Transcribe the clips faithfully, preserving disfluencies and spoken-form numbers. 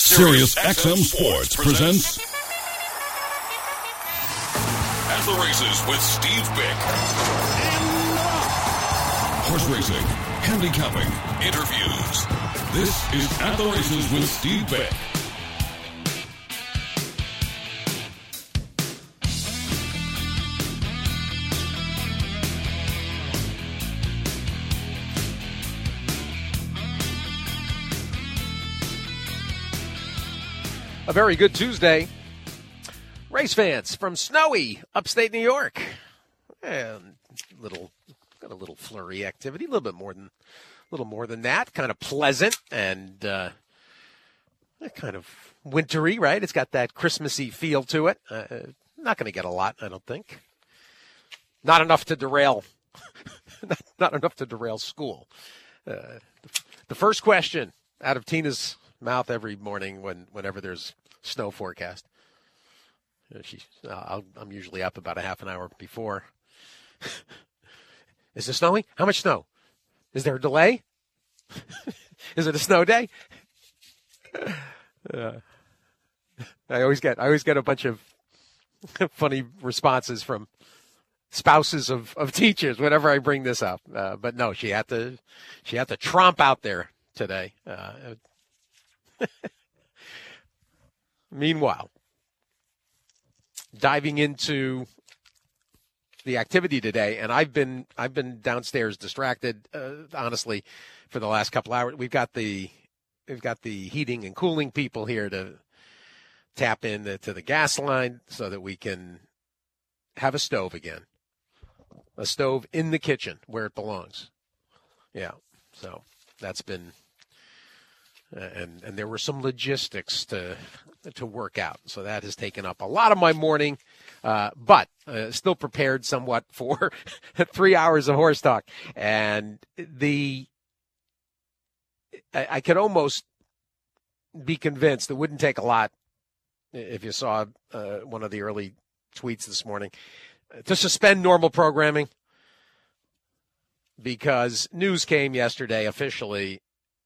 Sirius X M Sports presents At the Races with Steve Bick. Horse racing, handicapping, interviews. This is At the Races with Steve Bick. A very good Tuesday, race fans from snowy upstate New York. And little, got a little flurry activity, a little bit more than, a little more than that. Kind of pleasant and uh, kind of wintry, right? It's got that Christmassy feel to it. Uh, not going to get a lot, I don't think. Not enough to derail, not, not enough to derail school. Uh, the first question out of Tina's mouth every morning when whenever there's snow forecast. Uh, she, uh, I'll, I'm usually up about a half an hour before. Is it snowing? How much snow? Is there a delay? Is it a snow day? uh, I always get I always get a bunch of funny responses from spouses of, of teachers whenever I bring this up. Uh, but no, she had to she had to tromp out there today. Uh, Meanwhile, diving into the activity today, and I've been I've been downstairs distracted, uh, honestly, for the last couple hours. We've got the we've got the heating and cooling people here to tap into to the gas line so that we can have a stove again, a stove in the kitchen where it belongs. Yeah, so that's been. Uh, and and there were some logistics to to work out, so that has taken up a lot of my morning. Uh, but uh, still prepared somewhat for three hours of horse talk, and the I, I could almost be convinced it wouldn't take a lot if you saw uh, one of the early tweets this morning to suspend normal programming, because news came yesterday officially.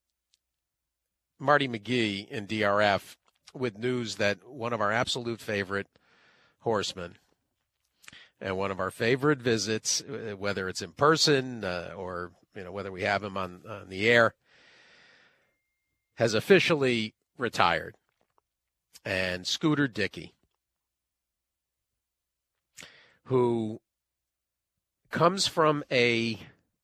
Marty McGee in D R F with news that one of our absolute favorite horsemen and one of our favorite visits, whether it's in person uh, or you know whether we have him on, on the air, has officially retired. And Scooter Dickey, who comes from a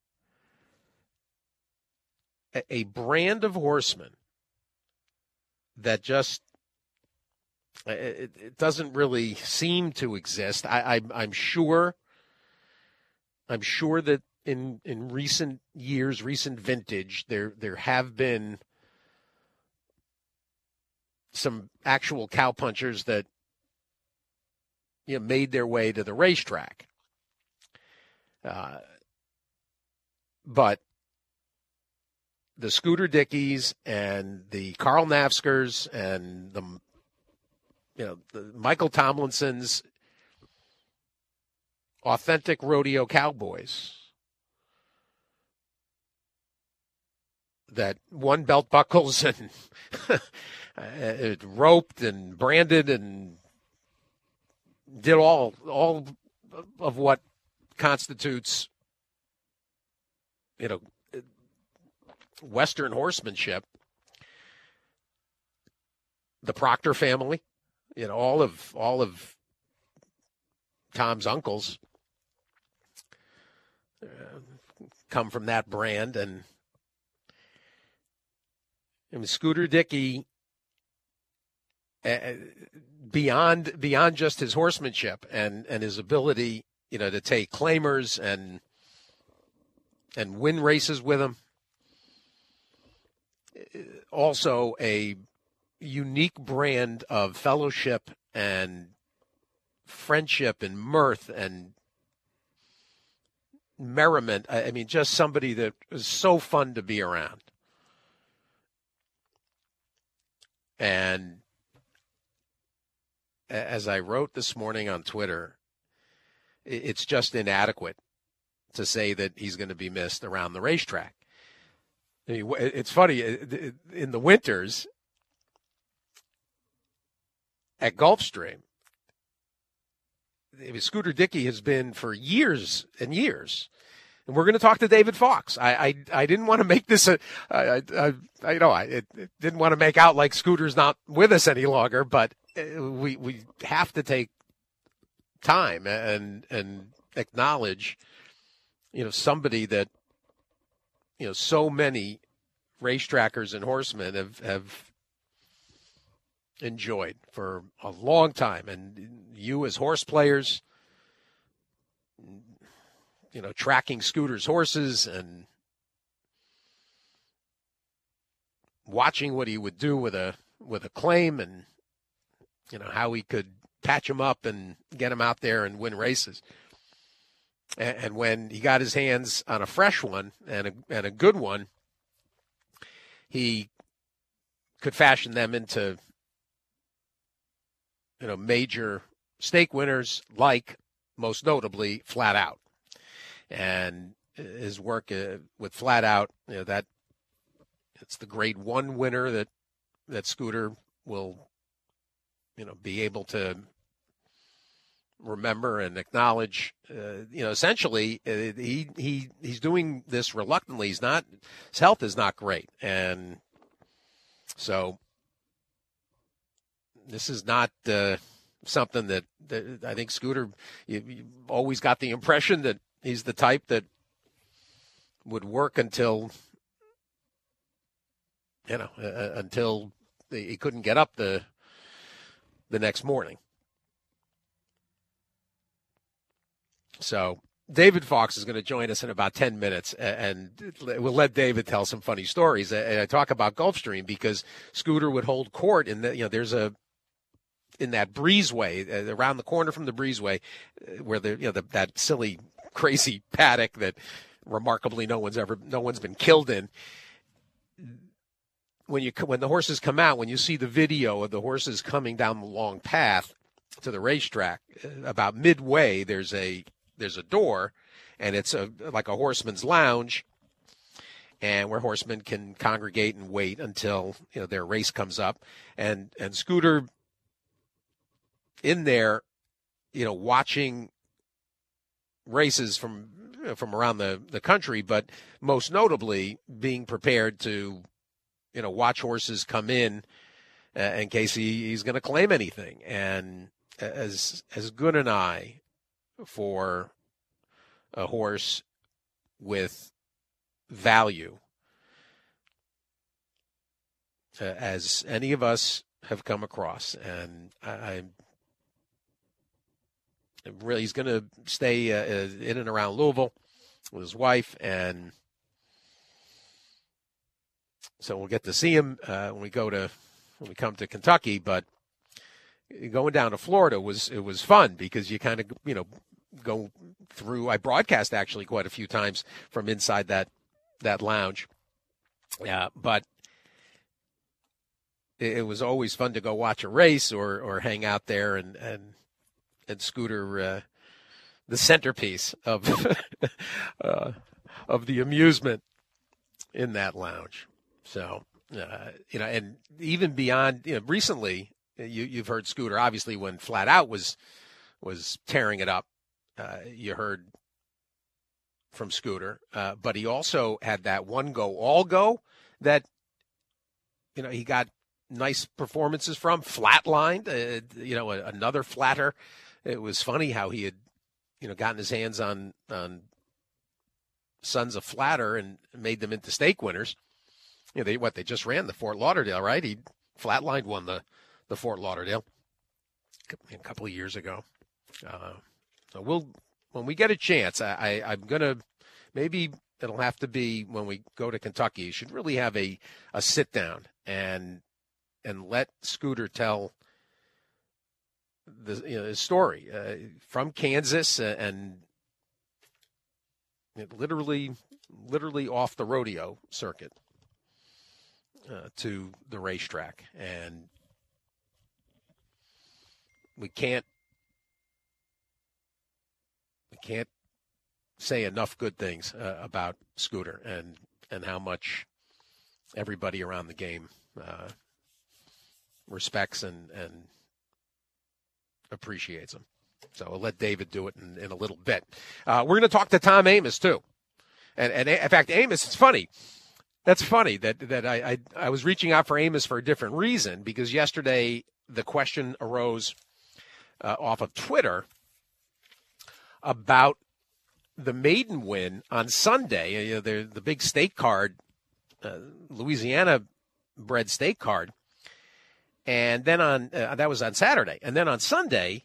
a brand of horsemen that just it, it doesn't really seem to exist. I, I, I'm sure. I'm sure that in in recent years, recent vintage, there there have been some actual cowpunchers that you know made their way to the racetrack. Uh, but. The Scooter Dickies and the Carl Nafskers and the, you know, the Michael Tomlinsons, authentic rodeo cowboys that won belt buckles and roped and branded and did all all of what constitutes, you know, Western horsemanship. The Proctor family, you know, all of all of Tom's uncles uh, come from that brand, and I mean, Scooter Dickey, uh, beyond beyond just his horsemanship and and his ability, you know, to take claimers and and win races with them. Also a unique brand of fellowship and friendship and mirth and merriment. I mean, just somebody that is so fun to be around. And as I wrote this morning on Twitter, it's just inadequate to say that he's going to be missed around the racetrack. I mean, it's funny, in the winters, at Gulfstream, I mean, Scooter Dickey has been for years and years. And we're going to talk to David Fox. I I, I didn't want to make this a, I, I, I you know, I it, it didn't want to make out like Scooter's not with us any longer, but we we have to take time and and acknowledge, you know, somebody that, you know, so many racetrackers and horsemen have have enjoyed for a long time, and you as horse players, you know, tracking Scooter's horses and watching what he would do with a with a claim, and you know how he could patch him up and get him out there and win races. And, and when he got his hands on a fresh one and a, and a good one, he could fashion them into, you know, major stake winners, like most notably Flat Out. And his work uh, with Flat Out, you know, that it's the grade one winner that that Scooter will, you know, be able to remember and acknowledge. Uh, you know, essentially, uh, he he he's doing this reluctantly. He's not, his health is not great, and so this is not uh, something that, that I think Scooter. You, you always got the impression that he's the type that would work until, you know, uh, until he couldn't get up the the next morning. So David Fox is going to join us in about ten minutes, and we'll let David tell some funny stories. And I talk about Gulfstream because Scooter would hold court in the, you know, there's a, in that breezeway, uh, around the corner from the breezeway, uh, where the, you know, the, that silly, crazy paddock that remarkably no one's ever, no one's been killed in. When you, when the horses come out, when you see the video of the horses coming down the long path to the racetrack, about midway, there's a, there's a door, and it's a, like a horseman's lounge, and where horsemen can congregate and wait until, you know, their race comes up. And, and Scooter in there, you know, watching races from, from around the, the country, but most notably being prepared to, you know, watch horses come in uh, in case he, he's going to claim anything. And as, as good an eye for a horse with value uh, as any of us have come across. And I, I'm really, he's going to stay uh, in and around Louisville with his wife, and so we'll get to see him uh, when we go to when we come to Kentucky. But going down to Florida was it was fun because you kind of, you know, go through. I broadcast actually quite a few times from inside that that lounge. Yeah, but it, it was always fun to go watch a race or or hang out there and and and Scooter, uh, the centerpiece of uh, of the amusement in that lounge. So uh, you know, and even beyond, you know, recently you you've heard Scooter obviously when Flat Out was was tearing it up. Uh, you heard from Scooter, uh, but he also had that one go, all go that, you know, he got nice performances from. Flatlined, uh, you know, a, another flatter. It was funny how he had, you know, gotten his hands on, on Sons of Flatter and made them into stake winners. You know, they, what, they just ran the Fort Lauderdale, right? He Flatlined won the, the Fort Lauderdale a couple of years ago. Uh, So we'll, when we get a chance, I, I, I'm going to, maybe it'll have to be when we go to Kentucky. You should really have a, a sit down and and let Scooter tell the, you know, his story uh, from Kansas and it literally, literally off the rodeo circuit uh, to the racetrack. And we can't, We can't say enough good things uh, about Scooter and, and how much everybody around the game uh, respects and, and appreciates them. So I'll let David do it in, in a little bit. Uh, we're going to talk to Tom Amoss, too. And, and in fact, Amoss, it's funny. That's funny that, that I, I, I was reaching out for Amoss for a different reason, because yesterday the question arose uh, off of Twitter about the maiden win on Sunday. You know, the, the big state card, uh, Louisiana-bred state card. And then on uh, that was on Saturday. And then on Sunday,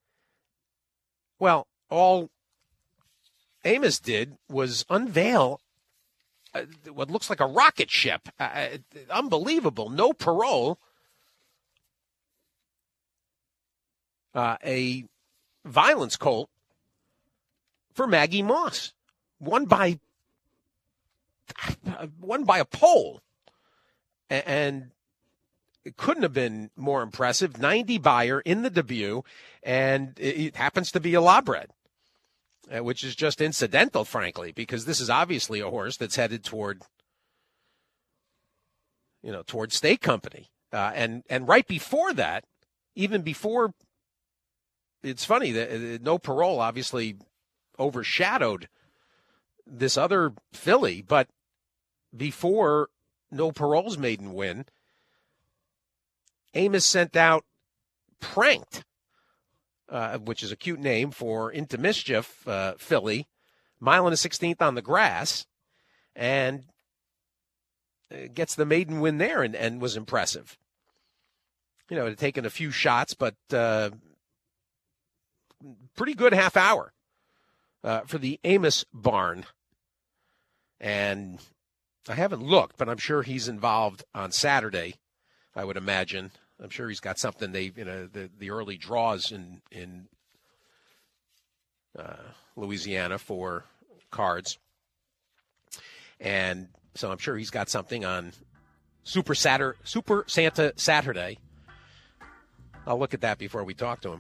well, all Amoss did was unveil uh, what looks like a rocket ship. Uh, unbelievable. No parole. Uh, a violence colt for Maggie Moss. Won by, uh, won by a pole. A- and it couldn't have been more impressive. ninety buyer in the debut, and it happens to be a lawbred, uh, which is just incidental, frankly, because this is obviously a horse that's headed toward, you know, toward State Company. Uh, and, and right before that, even before, it's funny that uh, No Parole obviously overshadowed this other filly, but before No Parole's maiden win, Amoss sent out Pranked, uh, which is a cute name for Into Mischief uh, filly, mile and a sixteenth on the grass, and gets the maiden win there and, and was impressive. You know, it had taken a few shots, but uh, pretty good half hour uh, for the Amoss barn. And I haven't looked, but I'm sure he's involved on Saturday, I would imagine. I'm sure he's got something. They, you know, the, the early draws in in uh, Louisiana for cards, and so I'm sure he's got something on Super Saturday, Super Santa Saturday. I'll look at that before we talk to him.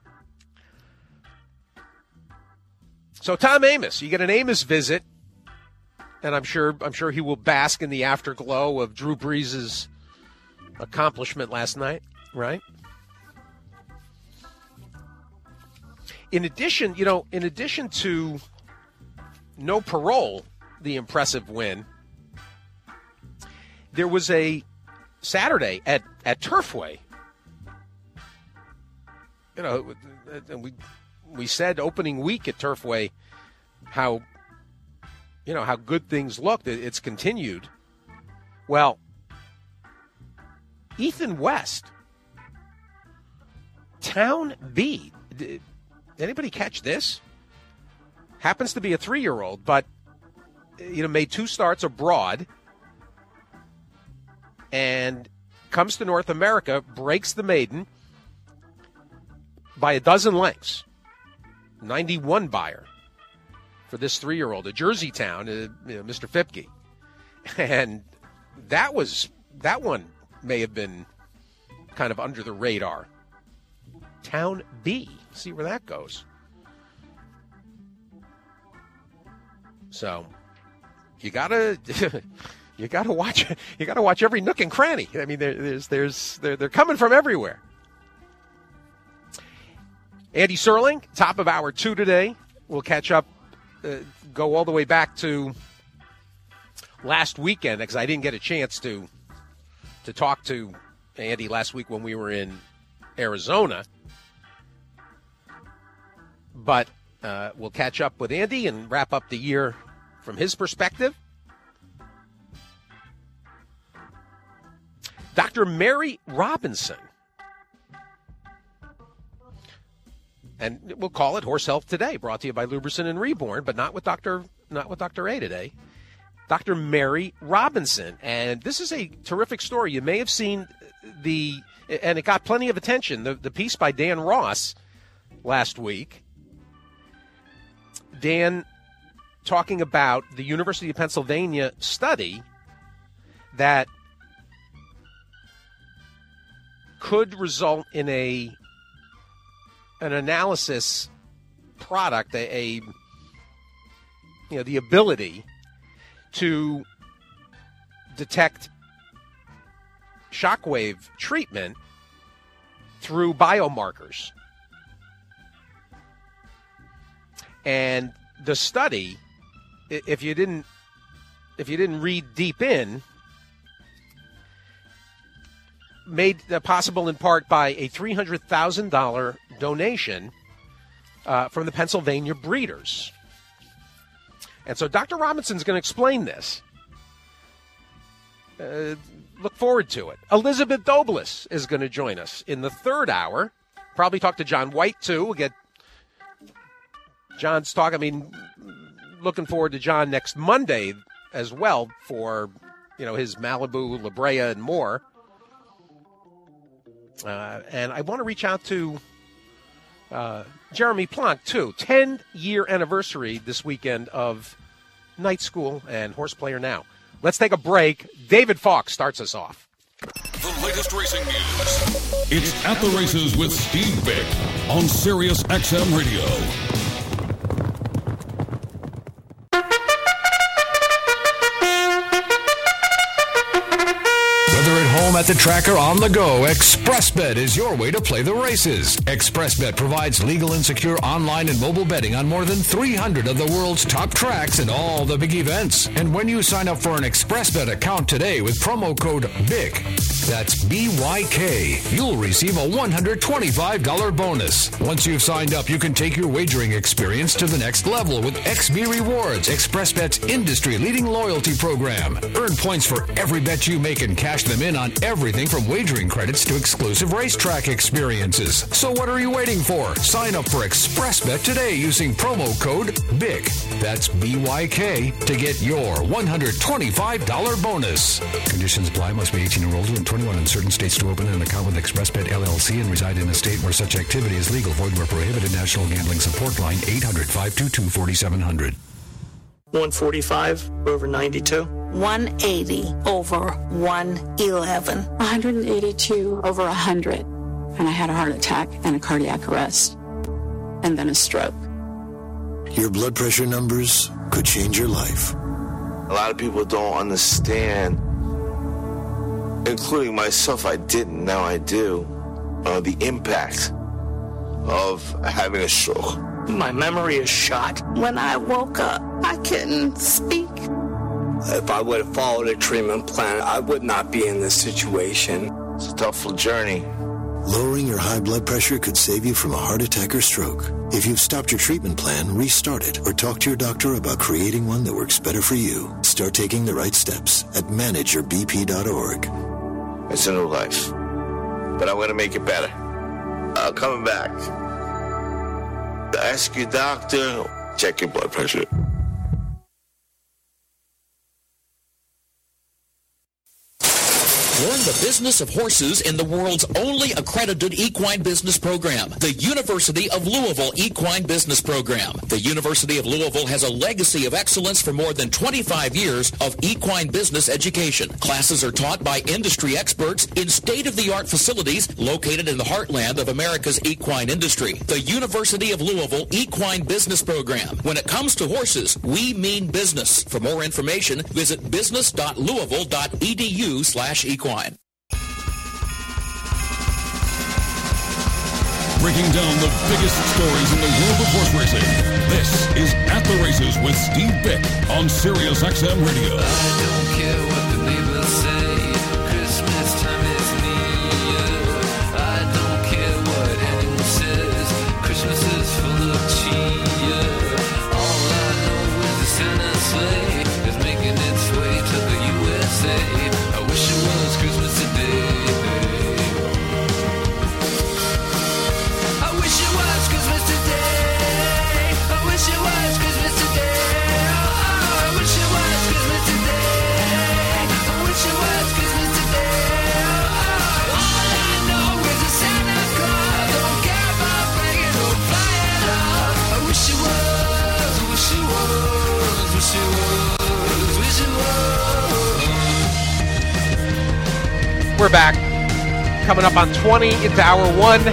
So Tom Amoss, you get an Amoss visit, and I'm sure I'm sure he will bask in the afterglow of Drew Brees' accomplishment last night, right? In addition, you know, in addition to No Parole, the impressive win, there was a Saturday at, at Turfway. You know, we we said opening week at Turfway how, you know, how good things looked. It's continued. Well, Ethan West, Town B. Did anybody catch this? Happens to be a three-year-old, but, you know, made two starts abroad and comes to North America, breaks the maiden by a dozen lengths. ninety-one buyer for this three-year-old, a Jersey Town, uh, you know, Mister Fipke. And that was, that one may have been kind of under the radar. Town B. See where that goes. So you gotta you gotta watch you gotta watch every nook and cranny. I mean, there, there's there's they're they're coming from everywhere. Andy Serling, top of hour two today. We'll catch up, uh, go all the way back to last weekend because I didn't get a chance to. to talk to Andy last week when we were in Arizona. But uh, we'll catch up with Andy and wrap up the year from his perspective. Doctor Mary Robinson. And we'll call it Horse Health Today, brought to you by Luberson and Reborn, but not with Doctor not with Doctor A today. Doctor Mary Robinson. And this is a terrific story. You may have seen the, and it got plenty of attention, the, the piece by Dan Ross last week. Dan talking about the University of Pennsylvania study that could result in a an analysis product, a, a you know, the ability to detect shockwave treatment through biomarkers And the study, if you didn't, if you didn't read deep in, made possible in part by a three hundred thousand dollars donation uh, from the Pennsylvania breeders. And so Doctor Robinson's going to explain this. Uh, look forward to it. Elizabeth Douglas is going to join us in the third hour. Probably talk to John White, too. We'll get John's talk. I mean, looking forward to John next Monday as well for, you know, his Malibu, La Brea, and more. Uh, and I want to reach out to uh, Jeremy Plonk, too. ten-year anniversary this weekend of Night School and Horse Player Now. Let's take a break. David Fox starts us off. The latest racing news. It's At the Races with Steve Bick on Sirius X M Radio. At the track or on the go, ExpressBet is your way to play the races. ExpressBet provides legal and secure online and mobile betting on more than three hundred of the world's top tracks and all the big events. And when you sign up for an ExpressBet account today with promo code B Y K, that's B Y K, you'll receive a one hundred twenty-five dollars bonus. Once you've signed up, you can take your wagering experience to the next level with X B Rewards, ExpressBet's industry-leading loyalty program. Earn points for every bet you make and cash them in on everything from wagering credits to exclusive racetrack experiences. So what are you waiting for? Sign up for ExpressBet today using promo code B Y K. That's B Y K to get your one hundred twenty-five dollars bonus. Conditions apply. Must be eighteen or older and twenty-one in certain states to open an account with ExpressBet L L C and reside in a state where such activity is legal. Void where prohibited. National Gambling Support Line eight hundred, five two two, four seven zero zero. one forty-five over ninety-two. one eighty over one eleven. one hundred eighty-two over one hundred. And I had a heart attack and a cardiac arrest. And then a stroke. Your blood pressure numbers could change your life. A lot of people don't understand, including myself, I didn't, now I do, uh, the impact of having a stroke. My memory is shot. When I woke up, I couldn't speak. If I would have followed a treatment plan, I would not be in this situation. It's a tough journey. Lowering your high blood pressure could save you from a heart attack or stroke. If you've stopped your treatment plan, restart it or talk to your doctor about creating one that works better for you. Start taking the right steps at manage your b p dot org. It's a new life, but I'm going to make it better. Uh, coming back. Ask your doctor, check your blood pressure. Learn the business of horses in the world's only accredited equine business program, the University of Louisville Equine Business Program. The University of Louisville has a legacy of excellence for more than twenty-five years of equine business education. Classes are taught by industry experts in state-of-the-art facilities located in the heartland of America's equine industry. The University of Louisville Equine Business Program. When it comes to horses, we mean business. For more information, visit business dot louisville dot e d u slash equine. Breaking down the biggest stories in the world of horse racing. This is At the Races with Steve Bick on Sirius X M Radio. I don't care what the neighbors say. Christmas time is near. I don't care what anyone says. Christmas is full of cheer. All I know is the Santa sleigh is making its way to the U S A. I wish it was Christmas today. We're back. Coming up on twenty into hour one.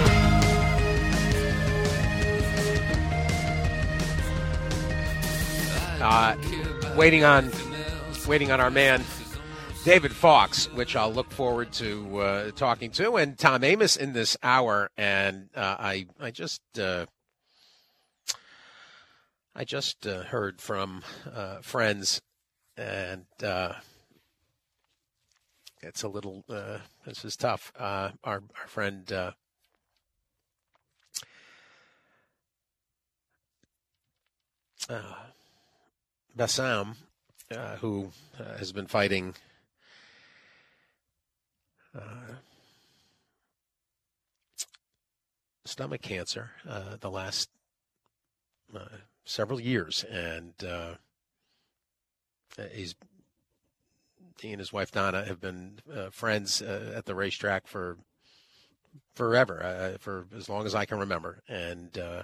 Uh, waiting on, waiting on our man David Fox, which I'll look forward to uh, talking to, and Tom Amoss in this hour. And uh, I, I just, uh, I just uh, heard from uh, friends, and uh, it's a little, uh, this is tough. Uh, our, our friend uh, uh, Bassam, uh, who uh, has been fighting uh, stomach cancer uh, the last uh, several years, and uh, he's he and his wife Donna have been uh, friends uh, at the racetrack for forever, uh, for as long as I can remember, and uh,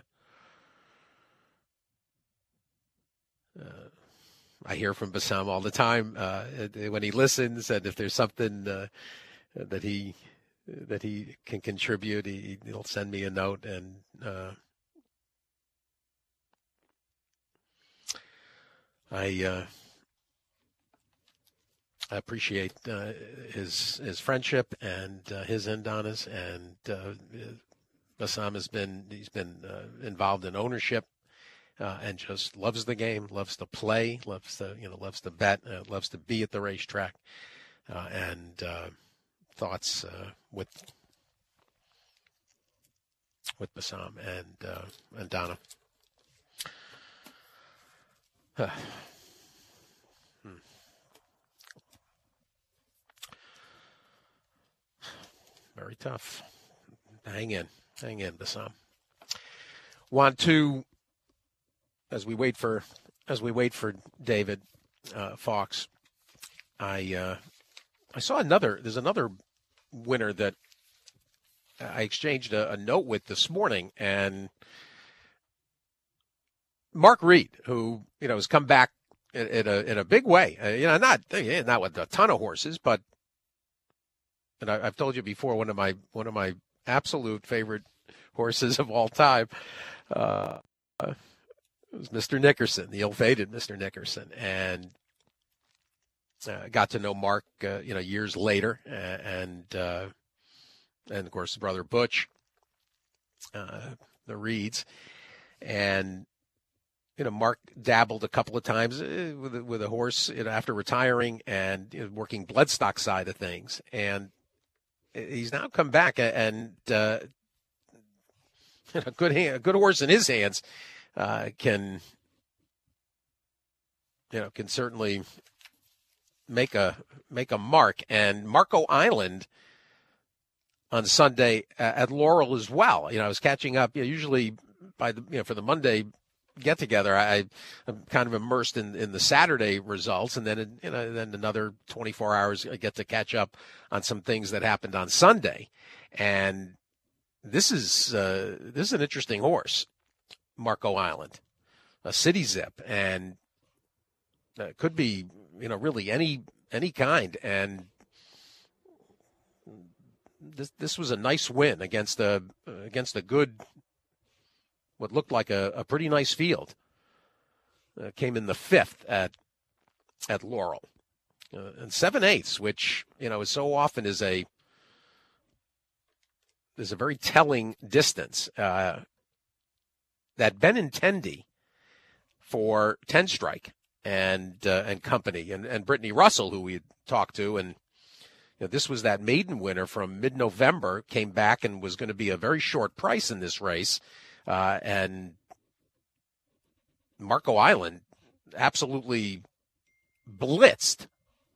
uh, I hear from Bassam all the time uh, when he listens, and if there's something uh, that he that he can contribute, he, he'll send me a note, and uh, I, uh, I appreciate uh, his his friendship and uh, his and Donna's, and uh, Bassam has been he's been uh, involved in ownership uh, and just loves the game, loves to play, loves to you know loves to bet, uh, loves to be at the racetrack, uh, and uh, thoughts uh, with with Bassam and uh, and Donna. Huh. Hmm. Very tough. Hang in, hang in, Bassam. Want to, as we wait for, as we wait for David uh, Fox, I uh, I saw another. There's another winner that I exchanged a, a note with this morning, and Mark Reed, who you know has come back in, in a in a big way. Uh, you know, not not with a ton of horses, but and I, I've told you before, one of my one of my absolute favorite horses of all time uh, was Mister Nickerson, the ill-fated Mister Nickerson, and uh, got to know Mark, uh, you know, years later, and uh, and of course his brother Butch, uh, the Reeds, and. You know, Mark dabbled a couple of times with a, with a horse you know, after retiring and you know, working bloodstock side of things, and he's now come back and uh, you know, good hand, a good horse in his hands uh, can you know can certainly make a make a mark. And Marco Island on Sunday at Laurel as well. You know, I was catching up. You know, usually by the you know for the Monday get together, I, I'm kind of immersed in, in the Saturday results, and then you know, then another twenty-four hours I get to catch up on some things that happened on Sunday. And this is uh, this is an interesting horse, Marco Island, a City Zip, and uh, could be you know really any any kind. And this this was a nice win against a against a good. What looked like a, a pretty nice field. Uh, came in the fifth at at Laurel. Uh, and seven eighths, which, you know, is so often is a is a very telling distance. Uh, that Benintendi for ten strike and uh, and company and, and Brittany Russell, who we had talked to, and you know, this was that maiden winner from mid-November, came back and was going to be a very short price in this race. Uh, and Marco Island absolutely blitzed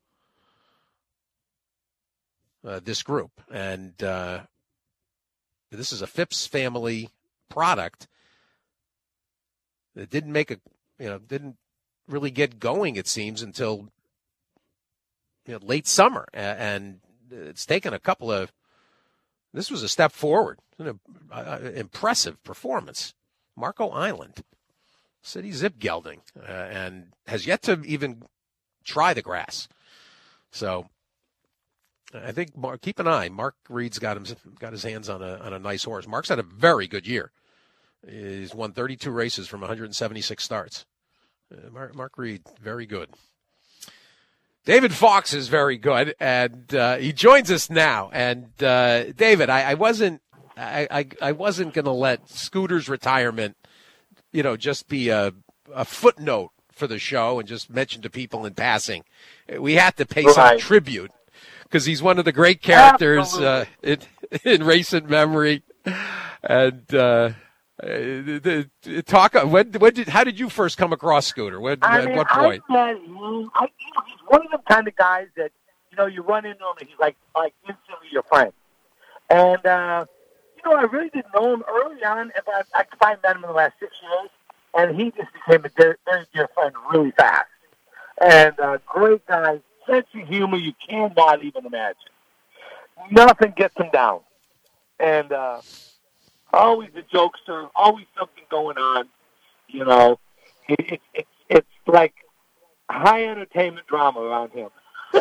uh, this group. And uh, this is a Phipps family product that didn't make a, you know, didn't really get going, it seems, until you know, late summer. And it's taken a couple of, this was a step forward. An uh, impressive performance. Marco Island, City Zip gelding, uh, and has yet to even try the grass. So I think Mark, keep an eye. Mark Reed's got him got his hands on a on a nice horse. Mark's had a very good year. He's won thirty-two races from one hundred seventy-six starts. Uh, Mark, Mark Reed, very good. David Fox is very good, and uh, he joins us now. And uh, David, I, I wasn't. I, I, I wasn't going to let Scooter's retirement, you know, just be a a footnote for the show and just mention to people in passing. We had to pay right. some tribute because he's one of the great characters uh, in, in recent memory. And uh, the, the, talk. When, when did? How did you first come across Scooter? When, I at mean, what point? I met him. I, you know, he's one of them kind of guys that you know you run into him and he's like like instantly your friend. And uh, you know, I really didn't know him early on. If I, I probably met him in the last six years. And he just became a very, very dear friend really fast. And uh, great guy, sense of humor you cannot even imagine. Nothing gets him down. And uh, always a jokester, always something going on. You know, it, it, it, it's like high entertainment drama around him.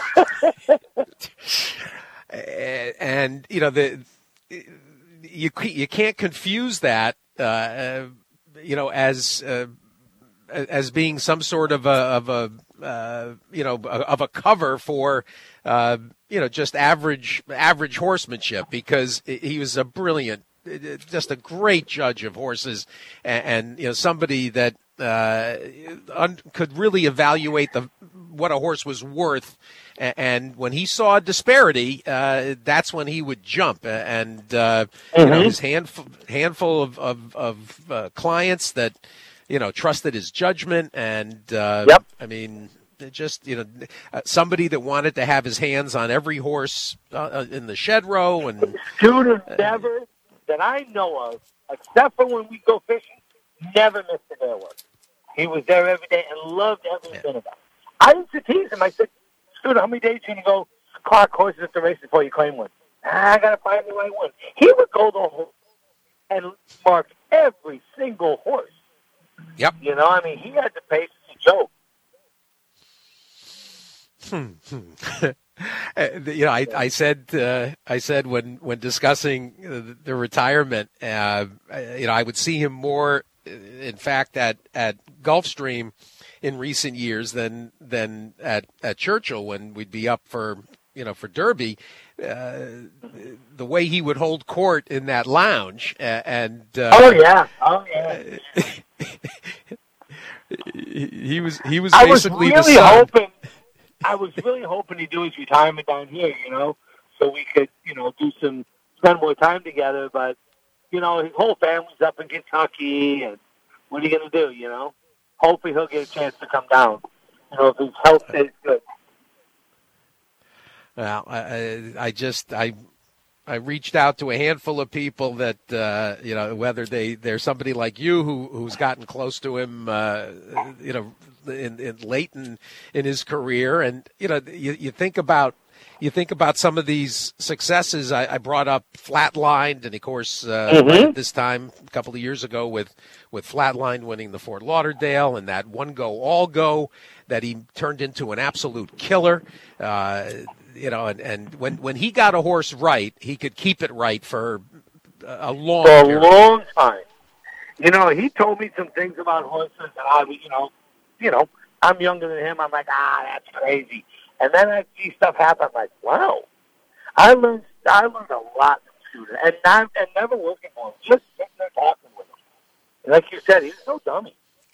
And, you know, the you you can't confuse that. Uh, you know, as uh, as being some sort of a of a uh, you know of a cover for uh, you know just average average horsemanship, because he was a brilliant, just a great judge of horses, and, and you know somebody that uh, un- could really evaluate the what a horse was worth. And when he saw a disparity, uh, that's when he would jump. And uh, mm-hmm. you know, his handful, handful of of, of uh, clients that you know trusted his judgment. And uh, yep. I mean, just you know, somebody that wanted to have his hands on every horse uh, in the shed row. And Scooter never, that I know of, except for when we go fishing, never missed a day of work. He was there every day and loved every minute of it. I used to tease him. I said, Scooter, how many days can you go clock horses at the race before you claim one? Ah, I got to find the right one. He would go the whole and mark every single horse. Yep. You know, I mean, he had the pace to joke. Hmm. you know, I, I said, uh, I said when when discussing the, the retirement, uh, you know, I would see him more, in fact, at at Gulfstream in recent years than than at, at Churchill when we'd be up for you know for Derby. Uh, the way he would hold court in that lounge, uh, and uh, oh yeah, oh yeah. he, he was he was I basically was really the son. hoping. I was really hoping he'd do his retirement down here, you know, so we could you know do some spend more time together. But you know, his whole family's up in Kentucky, and what are you going to do, you know? Hopefully he'll get a chance to come down, you know, if his health stays good. Well, I, I just I I reached out to a handful of people that uh, you know whether they they're somebody like you who who's gotten close to him, uh, you know, in, in late in, in his career, and you know you, you think about. You think about some of these successes. I, I brought up Flatlined, and of course, uh, mm-hmm. right at this time, a couple of years ago, with with Flatlined winning the Fort Lauderdale, and that one go all go that he turned into an absolute killer. Uh, you know, and, and when when he got a horse right, he could keep it right for a long for a period. long time. You know, he told me some things about horses, and I, you know, you know, I'm younger than him. I'm like, ah, that's crazy. And then I see stuff happen. I'm like, wow. I learned I learned a lot from Scooter. And not, and never working for him. Just sitting there talking with him. And like you said, he's so dummy.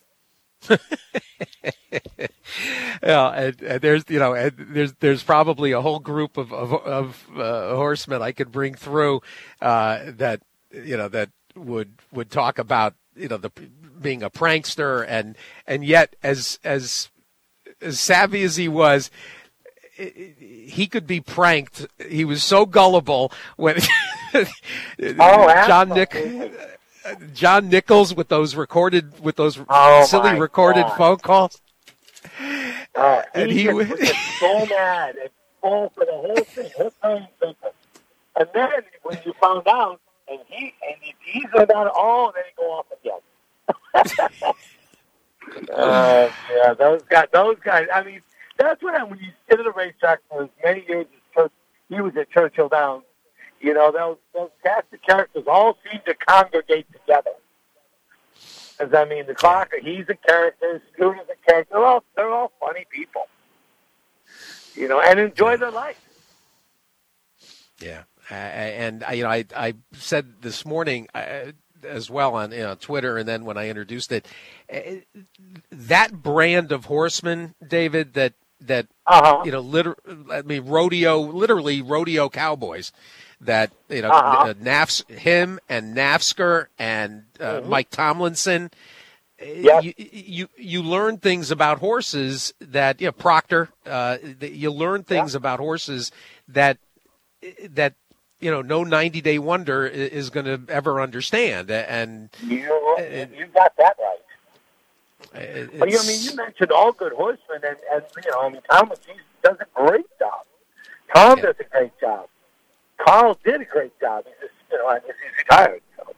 yeah, and, and there's you know, and there's there's probably a whole group of of, of uh, horsemen I could bring through uh, that you know that would would talk about you know the being a prankster, and and yet as as as savvy as he was, he could be pranked. He was so gullible when oh, John Nick, John Nichols with those recorded with those oh, silly recorded God. phone calls. Uh, and he, he was so mad and fall for the whole thing. And then when you found out, and he and he teased about it all, and then he go off again. uh, yeah, those guys. Those guys. I mean. That's when, I, when you sit at a racetrack for as many years as Church, he was at Churchill Downs, you know, those, those cast of characters all seem to congregate together. Because, I mean, the Clocker, he's a character, Scooter's a character. They're all, they're all funny people, you know, and enjoy their life. Yeah. Uh, and, you know, I, I said this morning, uh, as well on you know, Twitter, and then when I introduced it, that brand of horseman, David, that that uh-huh. you know, liter- I mean, rodeo, literally rodeo cowboys. That you know, uh-huh. uh, Nafs, him and Nafsker and uh, mm-hmm. Mike Tomlinson. Yes. You, you you learn things about horses that you know, Proctor. Uh, you learn things yeah. about horses that that you know no ninety day wonder is going to ever understand. And you you got that right. Well, you, I mean, you mentioned all good horsemen, and, and you know, I mean, Thomas he does a great job. Tom yeah. does a great job. Carl did a great job. He's just, you know, I guess he's retired. So.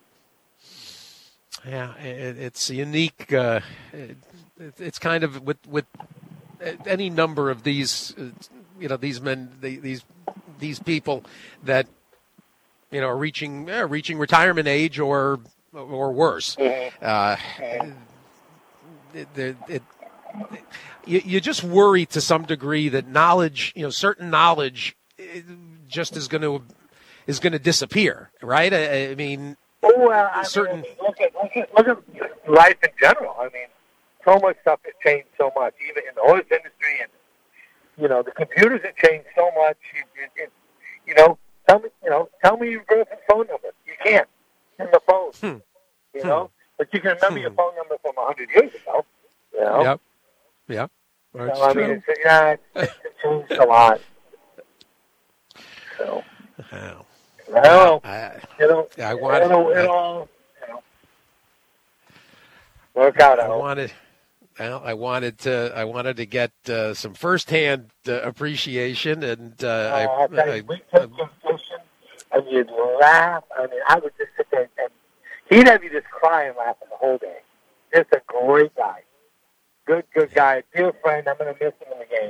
Yeah, it, it's unique. Uh, it, it's kind of with with any number of these, uh, you know, these men, these these people that you know are reaching uh, reaching retirement age or or worse. Mm-hmm. Uh, it, it, it, you, you just worry to some degree that knowledge, you know, certain knowledge, just is going to is going to disappear, right? I, I mean. Oh, well, I certain. mean, look at, look at look at life in general. I mean, so much stuff has changed so much, even in the horse industry, and you know the computers have changed so much. You, you, you know, tell me, you know, tell me your girlfriend's phone number. You can't in the phone, hmm. you hmm. know, but you can remember hmm. your phone number from a hundred years ago. You know? Yep. Yep. That's so, I true. mean, it's, yeah, it's, it's changed a lot. So. Wow. Well, I, you know, I want, it'll, I, it'll, you know, work out. I wanted, well, I wanted to, I wanted to get uh, some firsthand uh, appreciation, and uh, uh, I, I, I, we took him fishing, and you'd laugh. I mean, I would just sit there, and he'd have you just cry and laugh the whole day. Just a great guy, good, good guy, dear friend. I'm going to miss him in the game.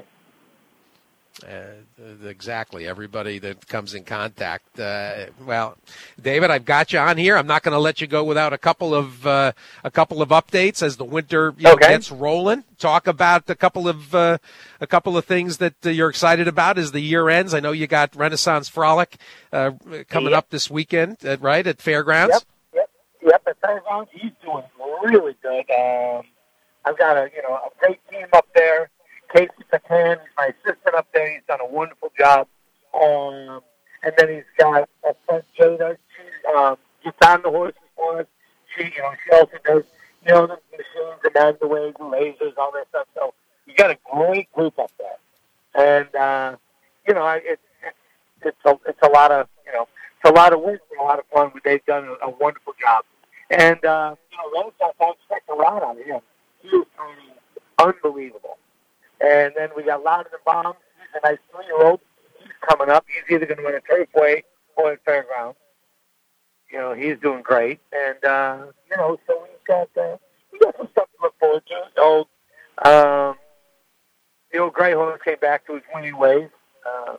Uh, exactly. Everybody that comes in contact. Uh, well, David, I've got you on here. I'm not going to let you go without a couple of uh, a couple of updates as the winter you know, okay. gets rolling. Talk about a couple of uh, a couple of things that uh, you're excited about as the year ends. I know you got Renaissance Frolic uh, coming yep. up this weekend, uh, right at Fairgrounds. Yep, yep, yep. At Fairgrounds, he's doing really good. Um, I've got a you know a great team up there. Casey Patan, he's my assistant up there. He's done a wonderful job. Um, and then he's got a friend, Jada. She um, gets on the horses for us. She, you know, she also does, you know, the machines, the magneways, the lasers, all that stuff. So you got a great group up there. And, uh, you know, it's, it's, it's, a, it's a lot of, you know, it's a lot of work and a lot of fun, but they've done a, a wonderful job. And, uh, you know, Renaissance, I expect a lot out of him. He is training unbelievable. And then we got Loudon and Bombs. He's a nice three-year-old. He's coming up. He's either going to win a Turfway or at Fairgrounds. You know, he's doing great. And, uh, you know, so we've got, uh, we got some stuff to look forward to. The old, um, the old gray horse came back to his winning ways. Uh,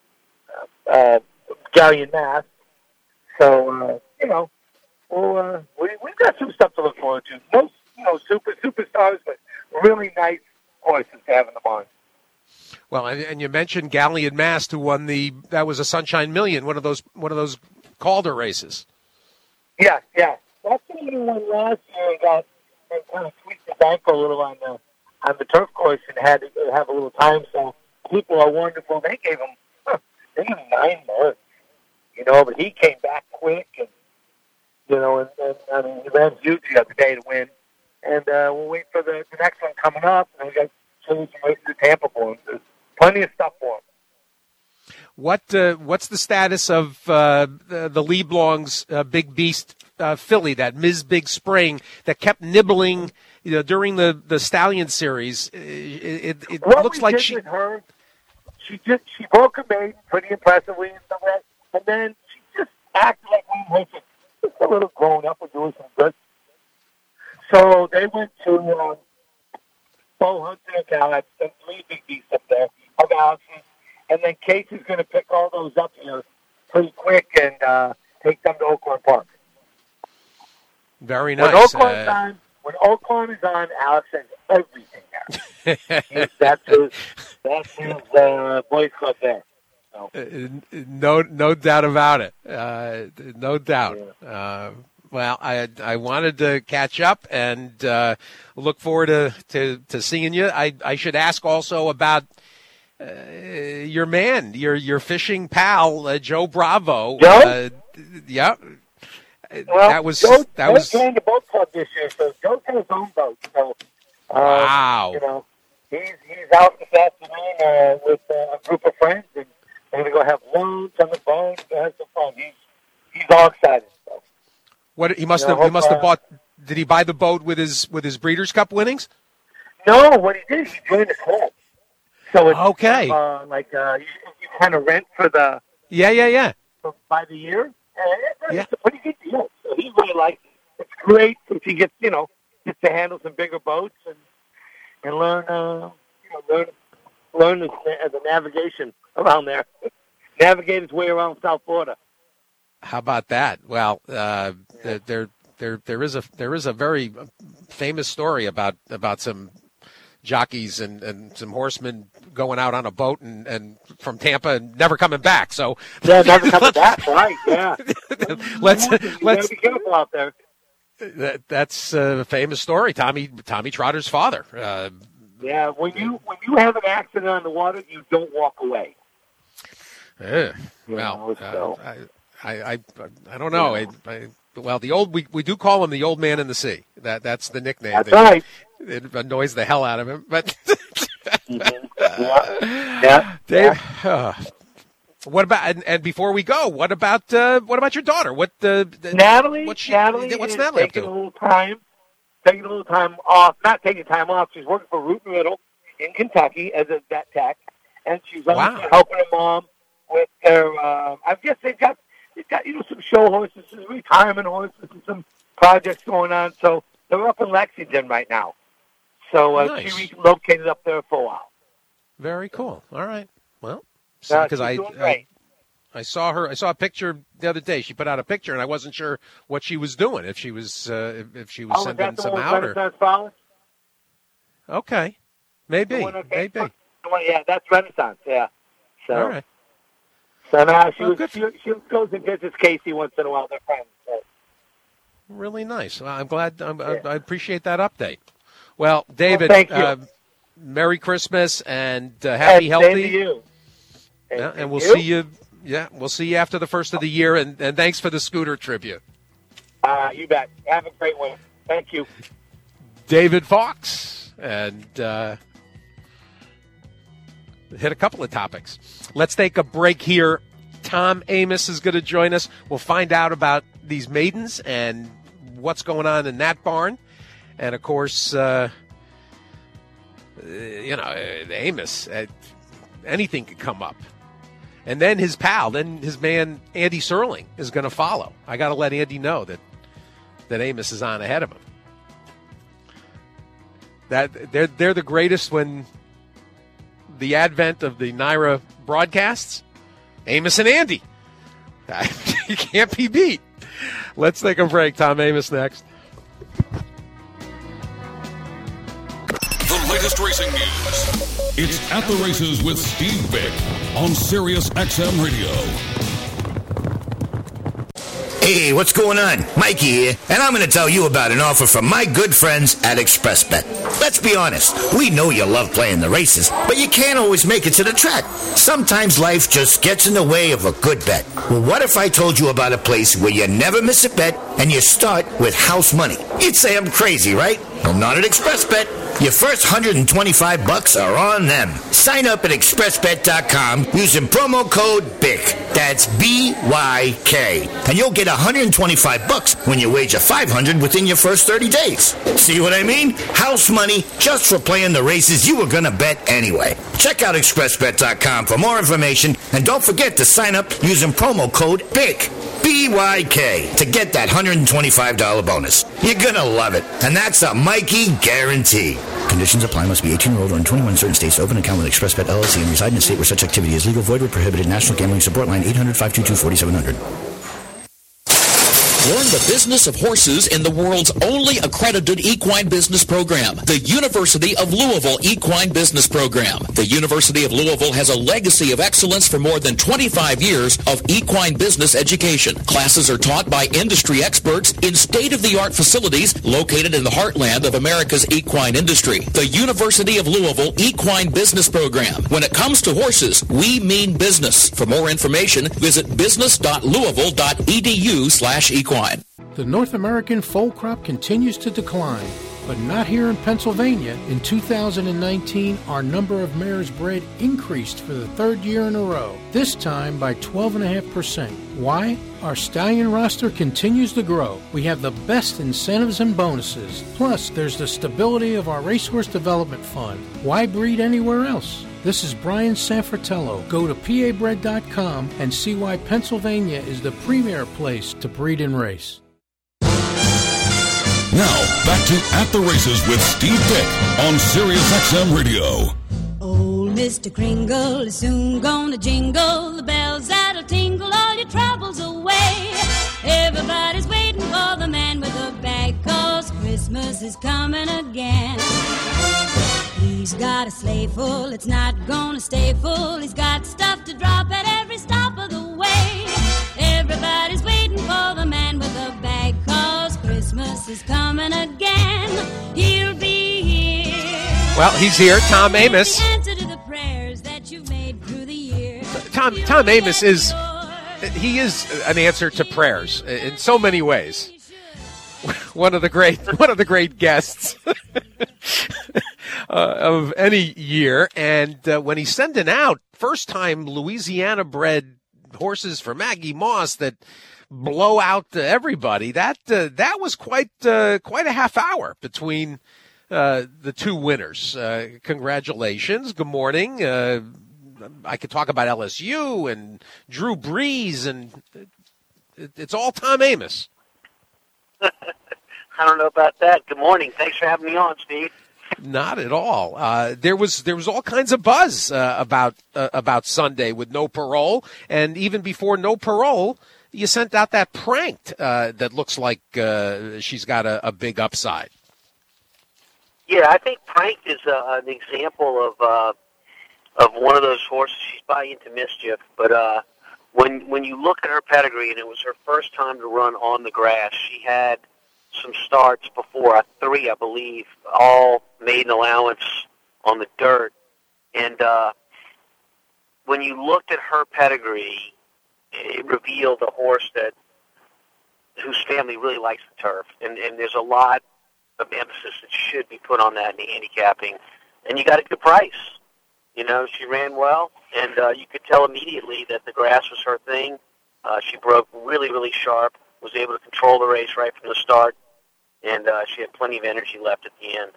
uh, Galleon Mass. So, uh, you know, well, uh, we, we've got some stuff to look forward to. No, you know, super superstars, but really nice horses to have in the barn. Well, and, and you mentioned Galleon Mast, who won the that was a Sunshine Million, one of those one of those Calder races. Yeah, yeah. That's the one who won last year and got and kind of tweaked his ankle a little on the on the turf course and had to have a little time. So people are wonderful. They gave him huh, they gave him nine months, you know. But he came back quick, and you know, and, and I mean, he ran huge the other day to win. And uh, we'll wait for the, the next one coming up. And we got some races to Tampa for him. There's plenty of stuff for him. What uh, what's the status of uh, the, the Leblong's uh, Big Beast uh, filly, that Miz Big Spring, that kept nibbling, you know, during the, the Stallion series? It, it, it what looks we like did she with her, she just she broke her maiden pretty impressively and stuff like that, and then she just acted like we were just a little grown up and doing some good. So they went to um, Bo Hunter and Alex, and three big beasts up there of Alex's, and then Casey's going to pick all those up here pretty quick and uh, take them to Oaklawn Park. Very nice. When Oaklawn's uh, on, when Oaklawn is on, Alex has everything there. that's his, that's his uh, boys club there. So. No, no doubt about it. Uh, no doubt. Yeah. Uh, Well, I I wanted to catch up and uh, look forward to, to, to seeing you. I, I should ask also about uh, your man, your your fishing pal, uh, Joe Bravo. Joe? Uh, yeah. Well, that was Joe, that Joe was. joined the boat club this year, so Joe has his own boat. So, uh, wow. You know, he's he's out this afternoon uh, with uh, a group of friends, and they're going to go have lunch on the boat and have some fun. He's he's all excited. So. What he must You know, have he hope, must have uh, bought. Did he buy the boat with his with his Breeders' Cup winnings? No, what he did, he joined the club. So it's Okay. uh, like uh, you, you kind of rent for the Yeah, yeah, yeah. for, by the year. And it's, Yeah. it's a pretty good deal. So he really likes it. It's great since he gets, you know, gets to handle some bigger boats and and learn, uh, you know, learn learn the, the navigation around there. Navigate his way around South Florida. How about that? Well, uh, yeah. there there there is a there is a very famous story about about some jockeys and, and some horsemen going out on a boat and, and from Tampa and never coming back. So yeah, never coming back, right? Yeah. let's you let's be careful out there. That, that's a famous story. Tommy Tommy Trotter's father. Uh, yeah, when you when you have an accident on the water, you don't walk away. Uh, well, uh, I, I I I don't know. I, I, well, the old we, we do call him the old man in the sea. That that's the nickname. That's that, right. It annoys the hell out of him. But mm-hmm. yeah. yeah, Dave. Yeah. Uh, what about and, and before we go, what about uh, what about your daughter? What uh, Natalie? What's she, Natalie what's is Natalie up taking to? a little time, taking a little time off. Not taking time off. She's working for Root and Riddle in Kentucky as a vet tech, and she's wow. helping her mom with their. Uh, I guess they've got they've got you know some show horses, some retirement horses, and some projects going on. So they're up in Lexington right now. So uh, nice. she relocated up there for a while. Very cool. All right. Well, uh, because I, I I saw her. I saw a picture the other day. She put out a picture, and I wasn't sure what she was doing. If she was uh, if, if she was oh, sending some one out, or Frolic? Okay, maybe, okay. maybe. One, yeah, that's Renaissance. Yeah. So, all right. So now she, well, was, she she goes and visits Casey once in a while. They're friends. So. Really nice. Well, I'm glad. I'm, yeah. I, I appreciate that update. Well, David, well, thank you. Uh, Merry Christmas and uh, happy, and healthy. Same to you. And, yeah, and we'll you. see you. Yeah, we'll see you after the first of the year. And, and thanks for the scooter tribute. Uh, you bet. Have a great one. Thank you, David Fox, and uh, hit a couple of topics. Let's take a break here. Tom Amoss is going to join us. We'll find out about these maidens and what's going on in that barn. And, of course, uh, you know, Amoss, uh, anything could come up. And then his pal, then his man Andy Serling is going to follow. I got to let Andy know that, that Amoss is on ahead of him. That they're they're the greatest when the advent of the Naira broadcasts. Amoss and Andy. You can't be beat. Let's take a break. Tom Amoss next. The latest racing news. It's At the Races with Steve Bick on Sirius X M Radio. Hey, what's going on? Mikey here, and I'm going to tell you about an offer from my good friends at ExpressBet. Let's be honest, we know you love playing the races, but you can't always make it to the track. Sometimes life just gets in the way of a good bet. Well, what if I told you about a place where you never miss a bet and you start with house money? You'd say I'm crazy, right? Well, not at ExpressBet. Your first one hundred twenty-five bucks are on them. Sign up at express bet dot com using promo code B I C. That's B Y K. And you'll get one hundred twenty-five bucks when you wager five hundred within your first thirty days. See what I mean? House money just for playing the races you were going to bet anyway. Check out express bet dot com for more information, and don't forget to sign up using promo code B I C. B Y K to get that one hundred twenty-five dollars bonus. You're going to love it. And that's a Mikey guarantee. Conditions apply. Must be eighteen year old or in twenty-one in certain states. Open account with ExpressBet L L C and reside in a state where such activity is legal, void, or prohibited. National Gambling Support Line eight hundred, five two two, four seven zero zero. Learn the business of horses in the world's only accredited equine business program, the University of Louisville Equine Business Program. The University of Louisville has a legacy of excellence for more than twenty-five years of equine business education. Classes are taught by industry experts in state-of-the-art facilities located in the heartland of America's equine industry. The University of Louisville Equine Business Program. When it comes to horses, we mean business. For more information, visit business dot louisville dot e d u slash equine. The North American foal crop continues to decline, but not here in Pennsylvania. In two thousand nineteen, our number of mares bred increased for the third year in a row, this time by twelve point five percent. Why? Our stallion roster continues to grow. We have the best incentives and bonuses. Plus, there's the stability of our Racehorse Development Fund. Why breed anywhere else? This is Brian Sanfratello. Go to P A bred dot com and see why Pennsylvania is the premier place to breed and race. Now, back to At the Races with Steve Pick on Sirius X M Radio. Old Mister Kringle is soon gonna jingle the bells that'll tingle all your troubles away. Everybody's waiting for the man with the bag, 'cause Christmas is coming again. He's got a sleigh full, it's not gonna stay full. He's got stuff to drop at every stop of the way. Everybody's waiting for the man with the bag, 'cause Christmas is coming again. He'll be here. Well, he's here, Tom Amoss. Answer to the prayers that you've made through the year. Tom Tom Amoss is he is an answer to prayers in so many ways. One of the great one of the great guests uh, of any year, and uh, when he's sending out first time Louisiana bred horses for Maggie Moss that blow out uh, everybody, that uh, that was quite uh, quite a half hour between uh, the two winners. Uh, congratulations. Good morning. Uh, I could talk about L S U and Drew Brees, and it, it's all Tom Amoss. I don't know about that. Good morning. Thanks for having me on, Steve. Not at all. Uh, there was there was all kinds of buzz uh, about uh, about Sunday with No Parole, and even before No Parole, you sent out that pranked uh, that looks like uh, she's got a, a big upside. Yeah, I think pranked is uh, an example of uh, of one of those horses. She's probably into mischief, but uh, when when you look at her pedigree, and it was her first time to run on the grass, she had some starts before, uh, three, I believe, all made an allowance on the dirt. And uh, when you looked at her pedigree, it revealed a horse that whose family really likes the turf. And, and there's a lot of emphasis that should be put on that in the handicapping. And you got a good price. You know, she ran well, and uh, you could tell immediately that the grass was her thing. Uh, she broke really, really sharp, was able to control the race right from the start, and uh, she had plenty of energy left at the end.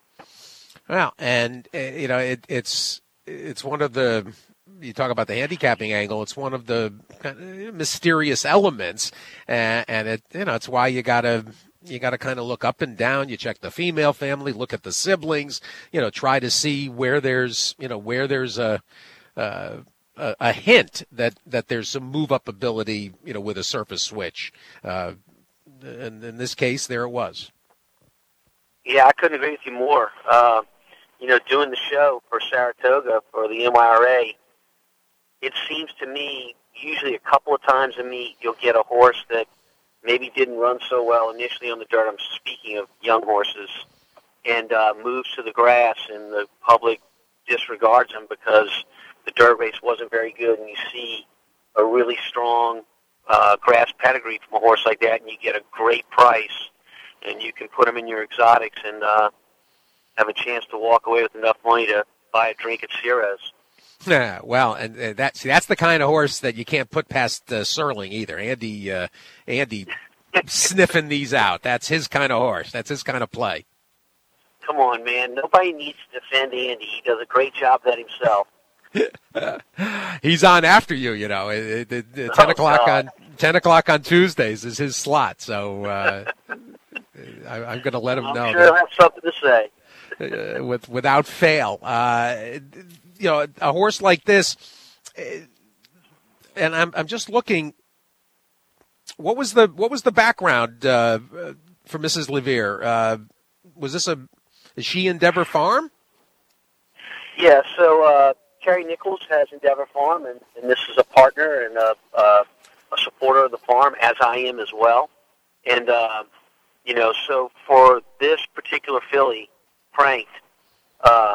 Well, and uh, you know, it, it's it's one of the, you talk about the handicapping angle, it's one of the kind of mysterious elements, uh, and it you know it's why you gotta you gotta kind of look up and down. You check the female family, look at the siblings, you know, try to see where there's you know where there's a. Uh, A, a hint that, that there's some move-up ability, you know, with a surface switch. Uh, and in this case, there it was. Yeah, I couldn't agree with you more. Uh, you know, doing the show for Saratoga for the M Y R A, it seems to me usually a couple of times a meet you'll get a horse that maybe didn't run so well initially on the dirt. I'm speaking of young horses, and uh, moves to the grass, and the public disregards him because the dirt race wasn't very good, and you see a really strong uh, grass pedigree from a horse like that, and you get a great price, and you can put them in your exotics and uh, have a chance to walk away with enough money to buy a drink at Ciro's. Yeah, well, and uh, that's that's the kind of horse that you can't put past uh, Serling either. Andy, uh, Andy, sniffing these out. That's his kind of horse. That's his kind of play. Come on, man! Nobody needs to defend Andy. He does a great job of that himself. He's on after you, you know. It, it, it, ten oh, o'clock God. on ten o'clock on Tuesdays is his slot. So uh, I, I'm going to let him I'm know. sure he'll have something to say. uh, with without fail, uh, you know, a horse like this, and I'm I'm just looking What was the what was the background uh, for Missus Levere? Uh, was this a is she Endeavor Farm? Yeah. So uh, Carrie Nichols has Endeavor Farm, and, and this is a partner and a, uh, a supporter of the farm, as I am as well. And uh, you know, so for this particular filly, Pranked, uh,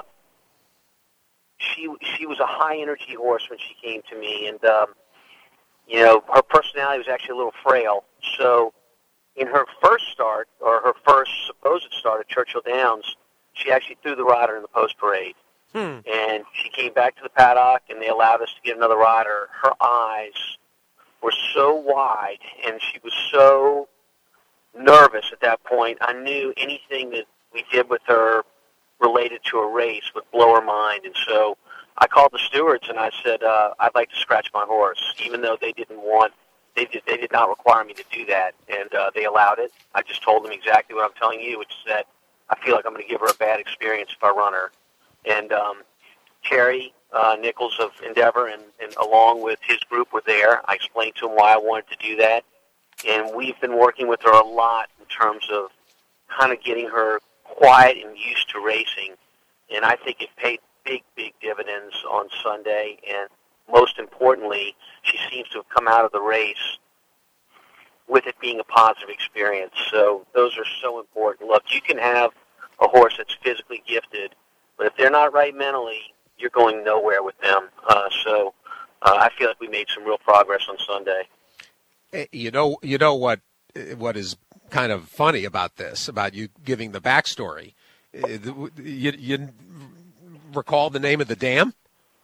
she she was a high energy horse when she came to me, and um, you know, her personality was actually a little frail. So in her first start, or her first supposed start at Churchill Downs, she actually threw the rider in the post parade. Hmm. And she came back to the paddock, and they allowed us to get another rider. Her eyes were so wide, and she was so nervous at that point. I knew anything that we did with her related to a race would blow her mind. And so I called the stewards, and I said, uh, I'd like to scratch my horse, even though they didn't want, they did, they did not require me to do that. And uh, they allowed it. I just told them exactly what I'm telling you, which is that I feel like I'm going to give her a bad experience if I run her. And um, Terry uh, Nichols of Endeavor and, and along with his group were there. I explained to him why I wanted to do that. And we've been working with her a lot in terms of kind of getting her quiet and used to racing. And I think it paid big, big dividends on Sunday. And most importantly, she seems to have come out of the race with it being a positive experience. So those are so important. Look, you can have a horse that's physically gifted, but if they're not right mentally, you're going nowhere with them. Uh, so uh, I feel like we made some real progress on Sunday. You know, you know what what is kind of funny about this, about you giving the backstory. You, you recall the name of the dam?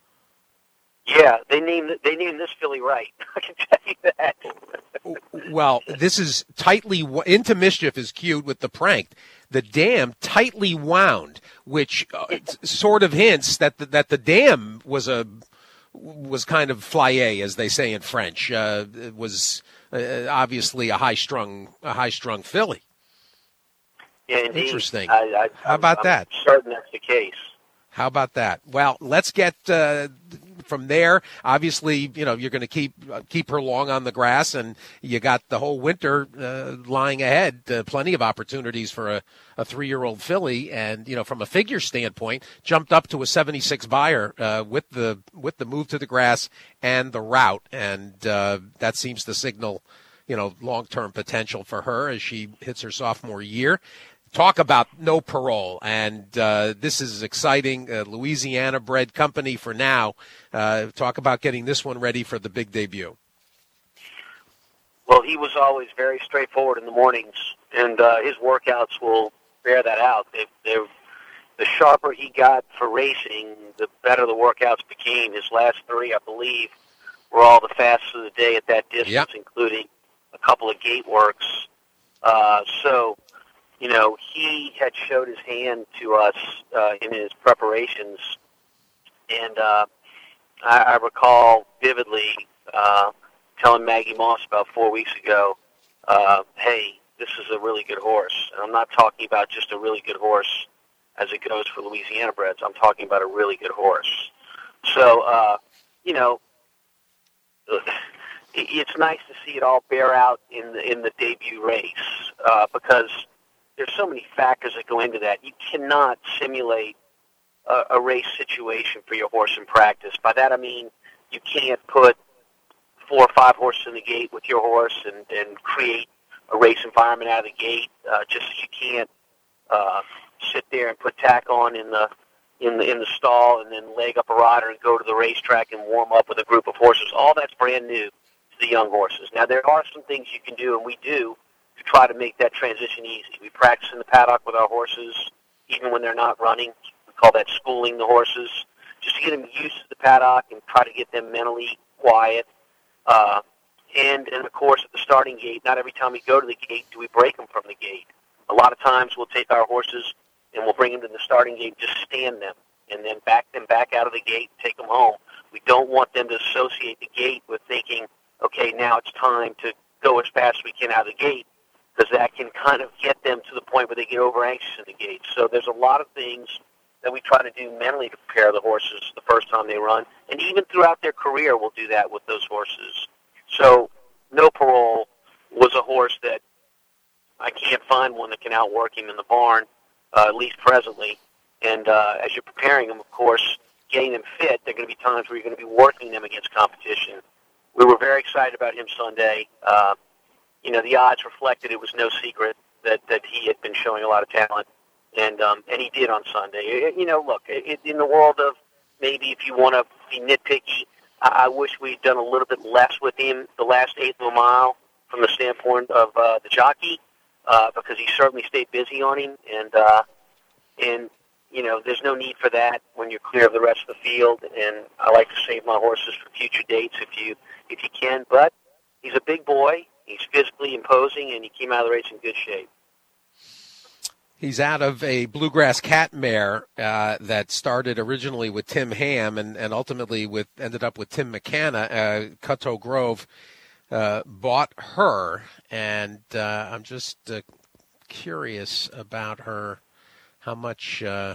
Yeah, they named they named this filly right. I can tell you that. Well, this is tightly into mischief is cute with the Pranked. The dam tightly wound, which uh, sort of hints that the, that the dam was a was kind of flyé, as they say in French. Uh, it was uh, obviously a high strung a high strung filly. Yeah, indeed. Interesting. I, I, How about I'm that? Certain that's the case. How about that? Well, let's get uh, from there. Obviously, you know, you're going to keep uh, keep her long on the grass, and you got the whole winter uh, lying ahead. Uh, plenty of opportunities for a, a three-year-old filly, and you know, from a figure standpoint, jumped up to a seventy-six buyer uh, with the with the move to the grass and the route, and uh, that seems to signal, you know, long-term potential for her as she hits her sophomore year. Talk about no parole, and uh, this is exciting. Uh, Louisiana-bred company for now. Uh, talk about getting this one ready for the big debut. Well, he was always very straightforward in the mornings, and uh, his workouts will bear that out. They, they're, the sharper he got for racing, the better the workouts became. His last three, I believe, were all the fastest of the day at that distance, yep. including a couple of gate works. Uh, so... You know, he had showed his hand to us uh, in his preparations, and uh, I, I recall vividly uh, telling Maggie Moss about four weeks ago, uh, hey, this is a really good horse. And I'm not talking about just a really good horse as it goes for Louisiana breds. I'm talking about a really good horse. So, uh, you know, it's nice to see it all bear out in the, in the debut race uh, because there's so many factors that go into that. You cannot simulate a, a race situation for your horse in practice. By that I mean you can't put four or five horses in the gate with your horse and, and create a race environment out of the gate, uh, just as you can't uh, sit there and put tack on in the in the in the stall and then leg up a rider and go to the racetrack and warm up with a group of horses. All that's brand new to the young horses. Now there are some things you can do, and we do, to try to make that transition easy. We practice in the paddock with our horses, even when they're not running. We call that schooling the horses, just to get them used to the paddock and try to get them mentally quiet. Uh, and, and, of course, at the starting gate, not every time we go to the gate do we break them from the gate. A lot of times we'll take our horses and we'll bring them to the starting gate, just stand them, and then back them back out of the gate and take them home. We don't want them to associate the gate with thinking, okay, now it's time to go as fast as we can out of the gate, because that can kind of get them to the point where they get over anxious in the gate. So there's a lot of things that we try to do mentally to prepare the horses the first time they run, and even throughout their career we'll do that with those horses. So no parole, was a horse that I can't find one that can outwork him in the barn, uh, at least presently. And uh, as you're preparing them, of course, getting them fit, there are going to be times where you're going to be working them against competition. We were very excited about him Sunday. Uh, you know, the odds reflected it was no secret that, that he had been showing a lot of talent, and um, and he did on Sunday. You know, look, it, in the world of maybe if you want to be nitpicky, I, I wish we'd done a little bit less with him the last eighth of a mile from the standpoint of uh, the jockey, uh, because he certainly stayed busy on him, and uh, and you know, there's no need for that when you're clear of the rest of the field. And I like to save my horses for future dates if you if you can. But he's a big boy. He's physically imposing, and he came out of the race in good shape. He's out of a Bluegrass Cat mare uh, that started originally with Tim Ham and, and ultimately with ended up with Tim McCanna. Uh, Cutto Grove uh, bought her, and uh, I'm just uh, curious about her, how much, uh,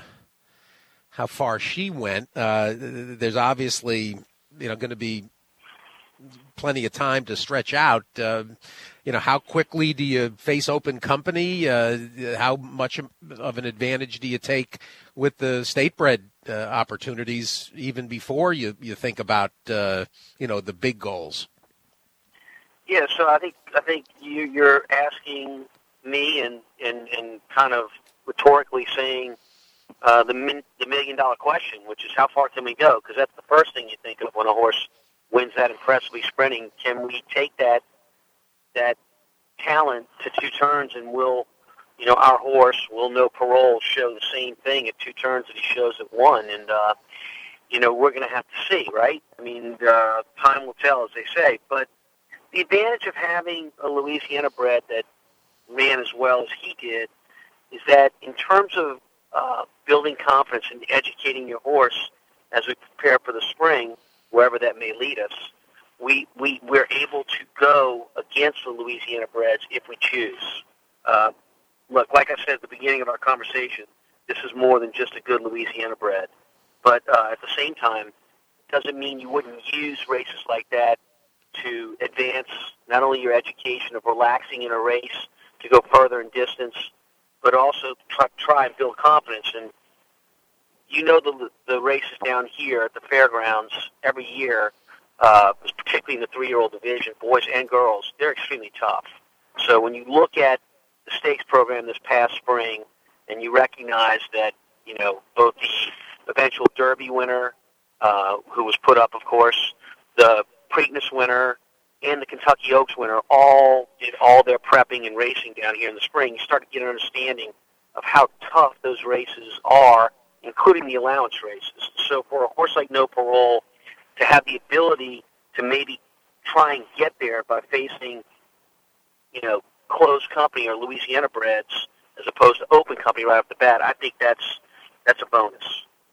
how far she went. Uh, there's obviously, you know, going to be plenty of time to stretch out. Uh, you know, how quickly do you face open company? Uh, how much of an advantage do you take with the state-bred uh, opportunities even before you, you think about, uh, you know, the big goals? Yeah, so I think I think you, you're asking me and, and, and kind of rhetorically saying uh, the min, the million-dollar question, which is how far can we go? Because that's the first thing you think of when a horse wins that impressively sprinting. Can we take that that talent to two turns, and will, you know, our horse, will No Parole, show the same thing at two turns that he shows at one? And, uh, you know, we're going to have to see, right? I mean, uh, time will tell, as they say. But the advantage of having a Louisiana bred that ran as well as he did is that in terms of uh, building confidence and educating your horse as we prepare for the spring, wherever that may lead us, we, we, we're able to go against the Louisiana breds if we choose. Uh, look, like I said at the beginning of our conversation, this is more than just a good Louisiana bred. But uh, at the same time, it doesn't mean you wouldn't use races like that to advance not only your education of relaxing in a race to go further in distance, but also try, try and build confidence. And you know the the races down here at the fairgrounds every year, uh, particularly in the three-year-old division, boys and girls, they're extremely tough. So when you look at the stakes program this past spring, and you recognize that, you know, both the eventual Derby winner, uh, who was put up, of course, the Preakness winner, and the Kentucky Oaks winner all did all their prepping and racing down here in the spring, you start to get an understanding of how tough those races are, including the allowance races. So for a horse like No Parole to have the ability to maybe try and get there by facing, you know, closed company or Louisiana breds as opposed to open company right off the bat, I think that's that's a bonus.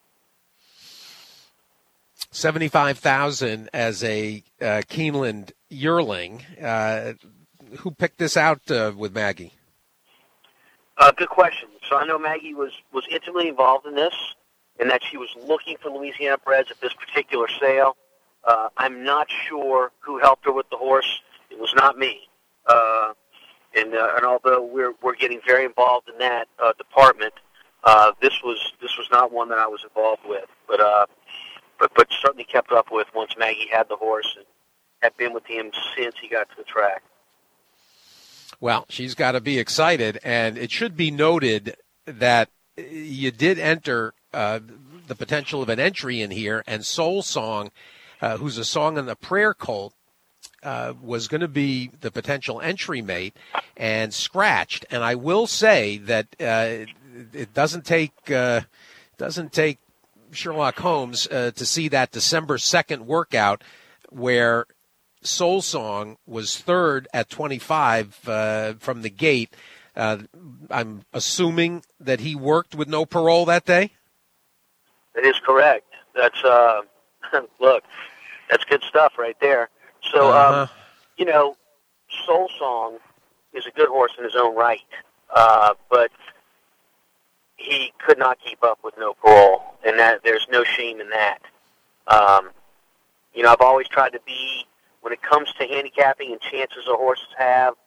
seventy-five thousand as a uh, Keeneland yearling. Uh, who picked this out uh, with Maggie? Uh, good question. So I know Maggie was, was intimately involved in this, and that she was looking for Louisiana breds at this particular sale. Uh, I'm not sure who helped her with the horse. It was not me. Uh, and uh, and although we're we're getting very involved in that uh, department, uh, this was this was not one that I was involved with. But uh, but but certainly kept up with once Maggie had the horse and had been with him since he got to the track. Well, she's got to be excited, and it should be noted that you did enter uh, the potential of an entry in here, and Soul Song, uh, who's a song on the Prayer Colt, uh, was going to be the potential entry mate, and scratched. And I will say that uh, it doesn't take uh, doesn't take Sherlock Holmes uh, to see that December second workout where Soul Song was third at twenty-five uh, from the gate. Uh, I'm assuming that he worked with No Parole that day? That is correct. That's, uh, look, that's good stuff right there. So, uh-huh. um, you know, Soul Song is a good horse in his own right, uh, but he could not keep up with No Parole, and that there's no shame in that. Um, you know, I've always tried to be, when it comes to handicapping and chances a horses have,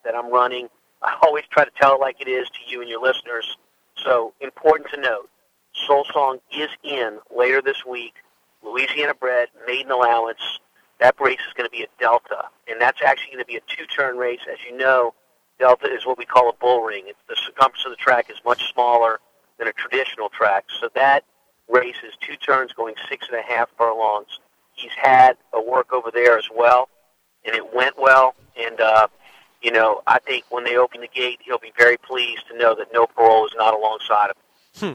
that I'm running. I always try to tell it like it is to you and your listeners. So important to note, Soul Song is in later this week. Louisiana bred, maiden allowance. That race is going to be a Delta, and that's actually going to be a two-turn race. As you know, Delta is what we call a bull ring. It's, the circumference of the track is much smaller than a traditional track. So that race is two turns going six and a half furlongs. He's had a work over there as well, and it went well. And, uh, you know, I think when they open the gate, he'll be very pleased to know that No Parole is not alongside him.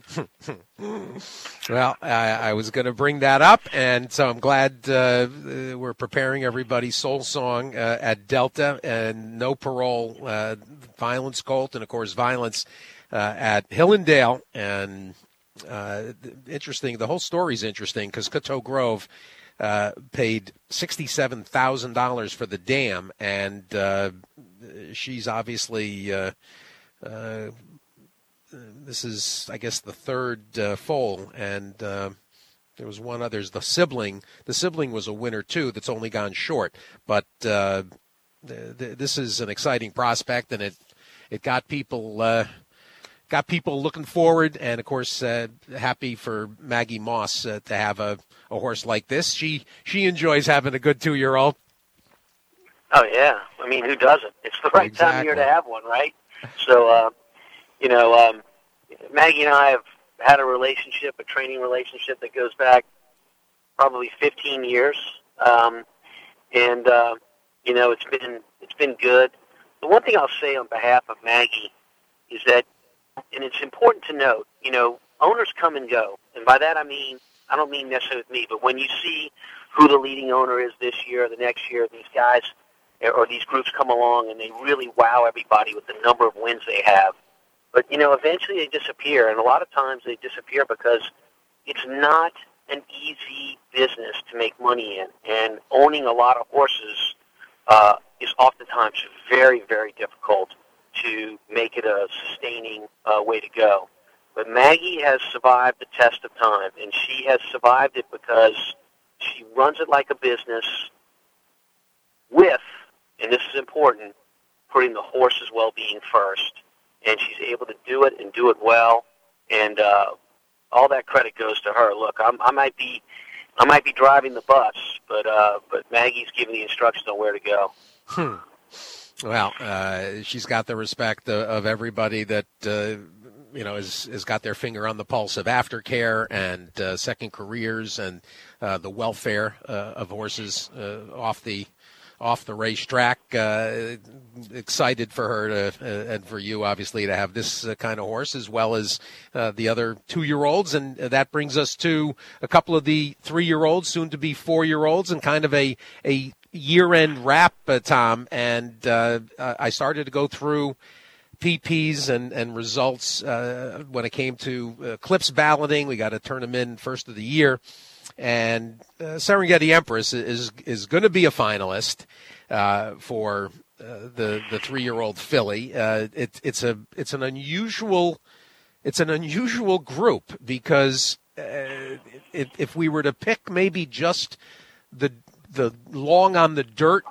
Well, I, I was going to bring that up, and so I'm glad uh, we're preparing everybody. Soul Song uh, at Delta, and No Parole, uh, Violence Colt, and, of course, Violence uh, at Hillendale. And uh, interesting, the whole story's interesting because Coteau Grove uh, paid sixty-seven thousand dollars for the dam, and uh, she's obviously uh, uh, – this is, I guess, the third uh, foal, and uh, there was one other. There's the sibling. The sibling was a winner, too, that's only gone short. But uh, th- th- this is an exciting prospect, and it it got people uh, got people looking forward, and, of course, uh, happy for Maggie Moss uh, to have a, a horse like this. She, she enjoys having a good two-year-old. Oh, yeah. I mean, who doesn't? It's the right Exactly. time of year to have one, right? So, uh, you know, um, Maggie and I have had a relationship, a training relationship that goes back probably fifteen years, um, and uh, you know, it's been it's been good. The one thing I'll say on behalf of Maggie is that, and it's important to note, you know, owners come and go, and by that I mean I don't mean necessarily with me, but when you see who the leading owner is this year, or the next year, these guys or these groups come along and they really wow everybody with the number of wins they have. But, you know, eventually they disappear, and a lot of times they disappear because it's not an easy business to make money in. And owning a lot of horses uh, is oftentimes very, very difficult to make it a sustaining uh, way to go. But Maggie has survived the test of time, and she has survived it because she runs it like a business with, and this is important, putting the horse's well-being first. And she's able to do it and do it well, and uh, all that credit goes to her. Look, I'm, I might be, I might be driving the bus, but uh, but Maggie's giving the instructions on where to go. Hmm. Well, uh, she's got the respect of, of everybody that uh, you know has has got their finger on the pulse of aftercare and uh, second careers and uh, the welfare uh, of horses uh, off the. off the racetrack. Uh, excited for her to, uh, and for you, obviously, to have this uh, kind of horse as well as uh, the other two-year-olds. And uh, that brings us to a couple of the three-year-olds, soon-to-be four-year-olds, and kind of a, a year-end wrap, uh, Tom. And uh, I started to go through P Ps and, and results uh, when it came to uh, Clips balloting. We got to turn them in first of the year. And uh, Serengeti Empress is is going to be a finalist uh, for uh, the the three year old filly. Uh, it, it's a it's an unusual it's an unusual group because uh, if, if we were to pick maybe just the the long on the dirt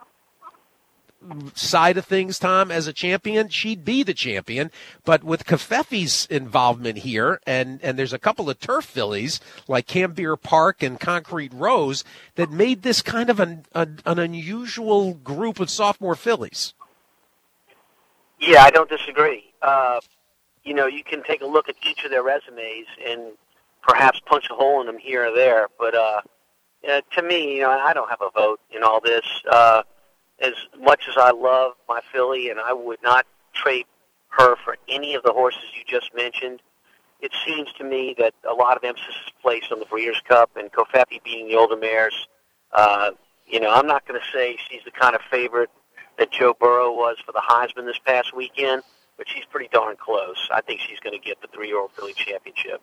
side of things, Tom, as a champion, she'd be the champion. But with Covfefe's involvement here, and, and there's a couple of turf fillies like Cambier Park and Concrete Rose that made this kind of an, an, an unusual group of sophomore fillies. Yeah, I don't disagree. Uh, you know, you can take a look at each of their resumes and perhaps punch a hole in them here or there. But uh, uh, to me, you know, I don't have a vote in all this. Uh, As much as I love my filly, and I would not trade her for any of the horses you just mentioned, it seems to me that a lot of emphasis is placed on the Breeders' Cup and Covfefe being the older mares. Uh, you know, I'm not going to say she's the kind of favorite that Joe Burrow was for the Heisman this past weekend, but she's pretty darn close. I think she's going to get the three-year-old filly championship.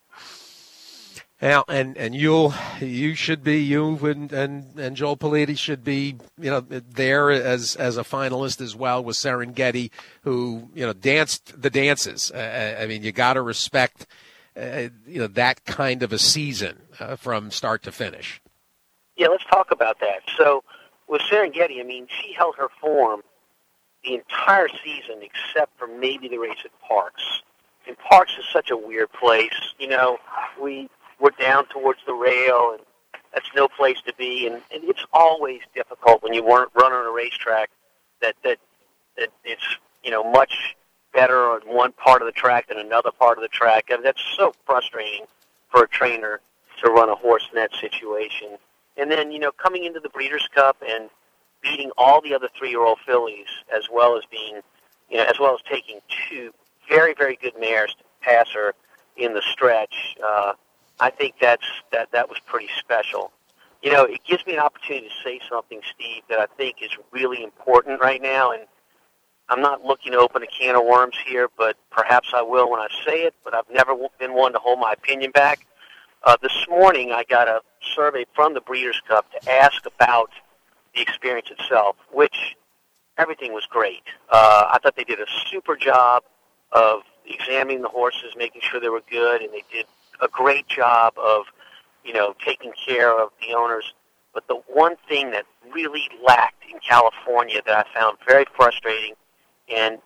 Yeah, and and you'll you should be you and and, and Joel Politti should be you know there as as a finalist as well with Serengeti, who you know danced the dances. Uh, I mean, you got to respect uh, you know that kind of a season uh, from start to finish. Yeah, let's talk about that. So with Serengeti, I mean, she held her form the entire season except for maybe the race at Parks. And Parks is such a weird place. You know, we we're down towards the rail, and that's no place to be. And, and it's always difficult when you weren't run on a racetrack that that that it's you know much better on one part of the track than another part of the track. And that's so frustrating for a trainer to run a horse in that situation. And then you know coming into the Breeders' Cup and beating all the other three-year-old fillies, as well as being you know as well as taking two very, very good mares to pass her in the stretch. Uh, I think that's that that was pretty special. You know, it gives me an opportunity to say something, Steve, that I think is really important right now, and I'm not looking to open a can of worms here, but perhaps I will when I say it, but I've never been one to hold my opinion back. Uh, this morning I got a survey from the Breeders' Cup to ask about the experience itself, which everything was great. Uh, I thought they did a super job of examining the horses, making sure they were good, and they did a great job of, you know, taking care of the owners. But the one thing that really lacked in California that I found very frustrating and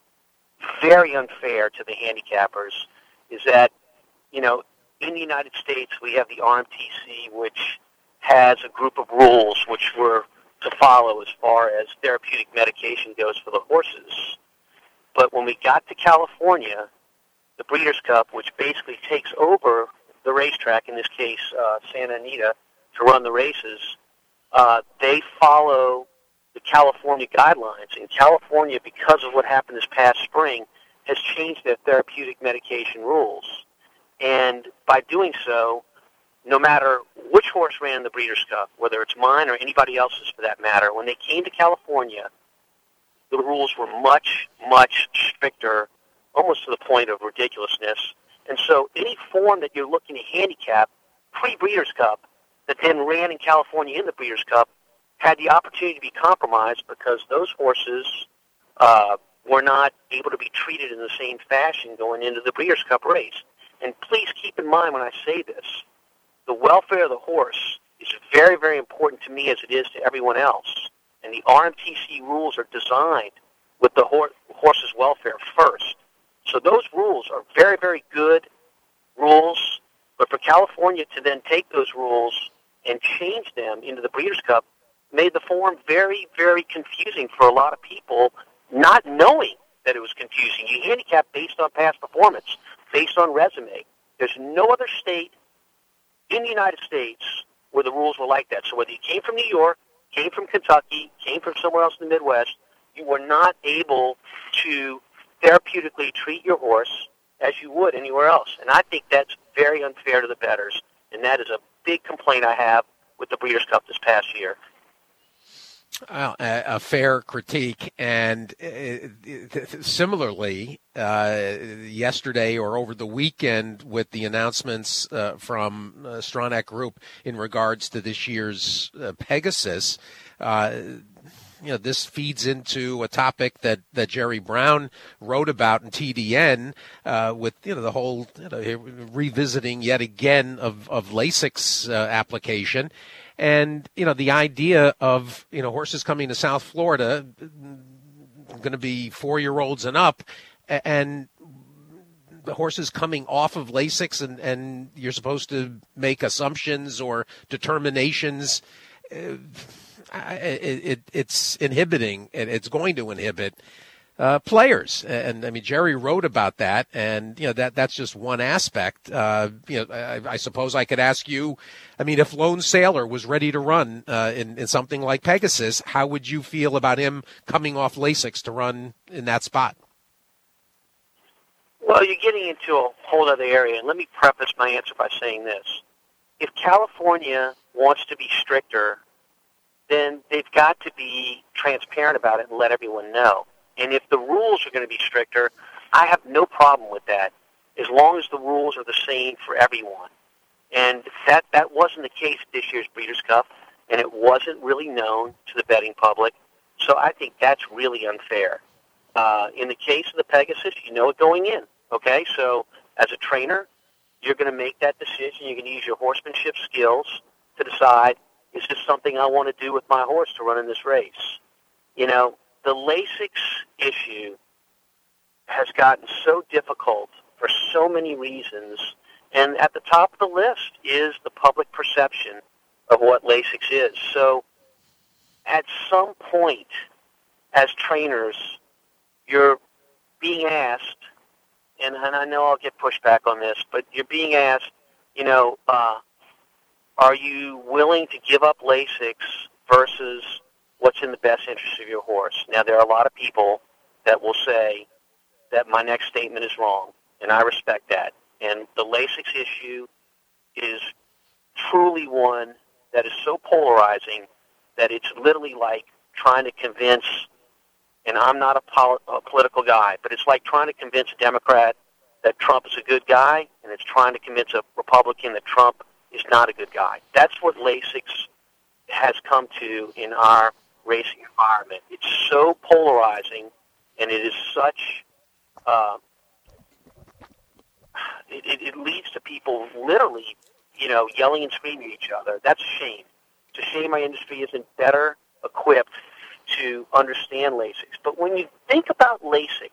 very unfair to the handicappers is that, you know, in the United States we have the R M T C, which has a group of rules which were to follow as far as therapeutic medication goes for the horses. But when we got to California, the Breeders' Cup, which basically takes over the racetrack, in this case uh, Santa Anita, to run the races, uh, they follow the California guidelines. And California, because of what happened this past spring, has changed their therapeutic medication rules. And by doing so, no matter which horse ran the Breeders' Cup, whether it's mine or anybody else's for that matter, when they came to California, the rules were much, much stricter, almost to the point of ridiculousness. And so any form that you're looking to handicap pre-Breeders' Cup that then ran in California in the Breeders' Cup had the opportunity to be compromised because those horses uh, were not able to be treated in the same fashion going into the Breeders' Cup race. And please keep in mind when I say this, the welfare of the horse is very, very important to me as it is to everyone else. And the R M T C rules are designed with the hor- horse's welfare first. So those rules are very, very good rules. But for California to then take those rules and change them into the Breeders' Cup made the form very, very confusing for a lot of people, not knowing that it was confusing. You handicap based on past performance, based on resume. There's no other state in the United States where the rules were like that. So whether you came from New York, came from Kentucky, came from somewhere else in the Midwest, you were not able to therapeutically treat your horse as you would anywhere else. And I think that's very unfair to the bettors, and that is a big complaint I have with the Breeders' Cup this past year. Well, a, a fair critique, and uh, similarly, uh, yesterday or over the weekend with the announcements uh, from uh, Stronach Group in regards to this year's uh, Pegasus, uh, you know, this feeds into a topic that, that Jerry Brown wrote about in T D N uh, with, you know, the whole you know, revisiting yet again of, of LASIK's uh, application. And, you know, the idea of, you know, horses coming to South Florida, going to be four-year-olds and up, and the horses coming off of LASIKs, and, and you're supposed to make assumptions or determinations. Uh, it, it, it's inhibiting, and it's going to inhibit uh, players. And, I mean, Jerry wrote about that, and, you know, that that's just one aspect. Uh, you know, I, I suppose I could ask you, I mean, if Lone Sailor was ready to run uh, in, in something like Pegasus, how would you feel about him coming off LASIKs to run in that spot? Well, you're getting into a whole other area, and let me preface my answer by saying this. If California wants to be stricter, then they've got to be transparent about it and let everyone know. And if the rules are going to be stricter, I have no problem with that, as long as the rules are the same for everyone. And that, that wasn't the case this year's Breeders' Cup, and it wasn't really known to the betting public. So I think that's really unfair. Uh, in the case of the Pegasus, you know it going in, okay? So as a trainer, you're going to make that decision. You're going to use your horsemanship skills to decide, is this something I want to do with my horse to run in this race? You know, the LASIX issue has gotten so difficult for so many reasons, and at the top of the list is the public perception of what LASIX is. So at some point, as trainers, you're being asked, and, and I know I'll get pushback on this, but you're being asked, you know, uh, are you willing to give up LASIX versus what's in the best interest of your horse? Now, there are a lot of people that will say that my next statement is wrong, and I respect that. And the LASIX issue is truly one that is so polarizing that it's literally like trying to convince, and I'm not a, pol- a political guy, but it's like trying to convince a Democrat that Trump is a good guy, and it's trying to convince a Republican that Trump is not a good guy. That's what LASIX has come to in our racing environment. It's so polarizing, and it is such, uh, it, it, it leads to people literally, you know, yelling and screaming at each other. That's a shame. It's a shame our industry isn't better equipped to understand LASIX. But when you think about LASIX,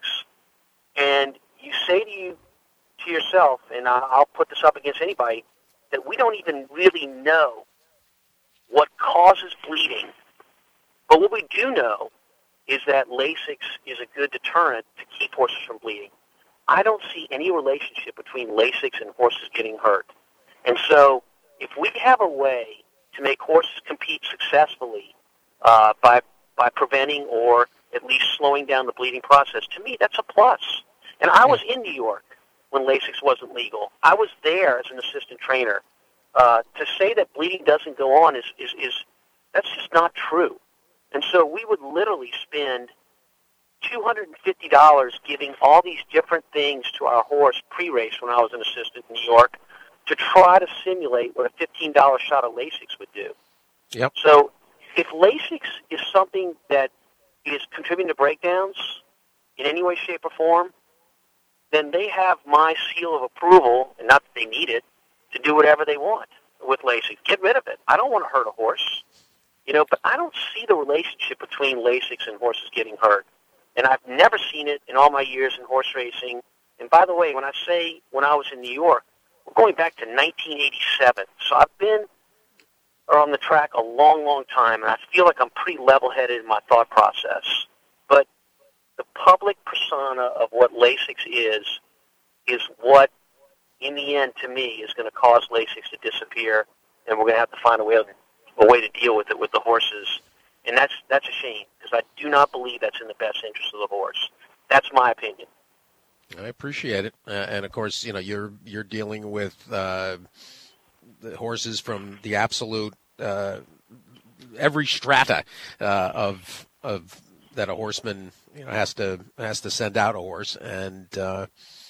and you say to you to yourself, and I'll put this up against anybody, that we don't even really know what causes bleeding. But what we do know is that LASIX is a good deterrent to keep horses from bleeding. I don't see any relationship between LASIX and horses getting hurt. And so if we have a way to make horses compete successfully uh, by by preventing or at least slowing down the bleeding process, to me, that's a plus. And I was in New York when LASIX wasn't legal. I was there as an assistant trainer. Uh, to say that bleeding doesn't go on is, is, is that's just not true. And so we would literally spend two hundred fifty dollars giving all these different things to our horse pre-race when I was an assistant in New York to try to simulate what a fifteen dollars shot of LASIX would do. Yep. So if LASIX is something that is contributing to breakdowns in any way, shape, or form, then they have my seal of approval, and not that they need it, to do whatever they want with LASIX. Get rid of it. I don't want to hurt a horse. You know, but I don't see the relationship between LASIX and horses getting hurt. And I've never seen it in all my years in horse racing. And by the way, when I say when I was in New York, we're going back to nineteen eighty-seven. So I've been on the track a long, long time, and I feel like I'm pretty level-headed in my thought process. But the public persona of what LASIX is, is what, in the end, to me, is going to cause LASIX to disappear, and we're going to have to find a way, a way to deal with it with the horses. And that's that's a shame, because I do not believe that's in the best interest of the horse. That's my opinion. I appreciate it, uh, and of course, you know, you're you're dealing with uh, the horses from the absolute uh, every strata uh, of of that a horseman, you know, has to has to send out a horse, and uh,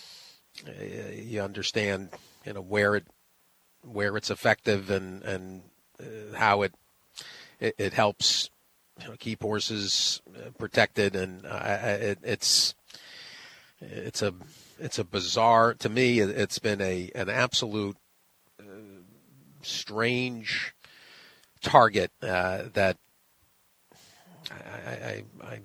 you understand, you know, where it where it's effective and and uh, how it, it it helps, you know, keep horses protected, and uh, it, it's. It's a it's a bizarre, to me, it's been a an absolute uh, strange target uh, that I, I, I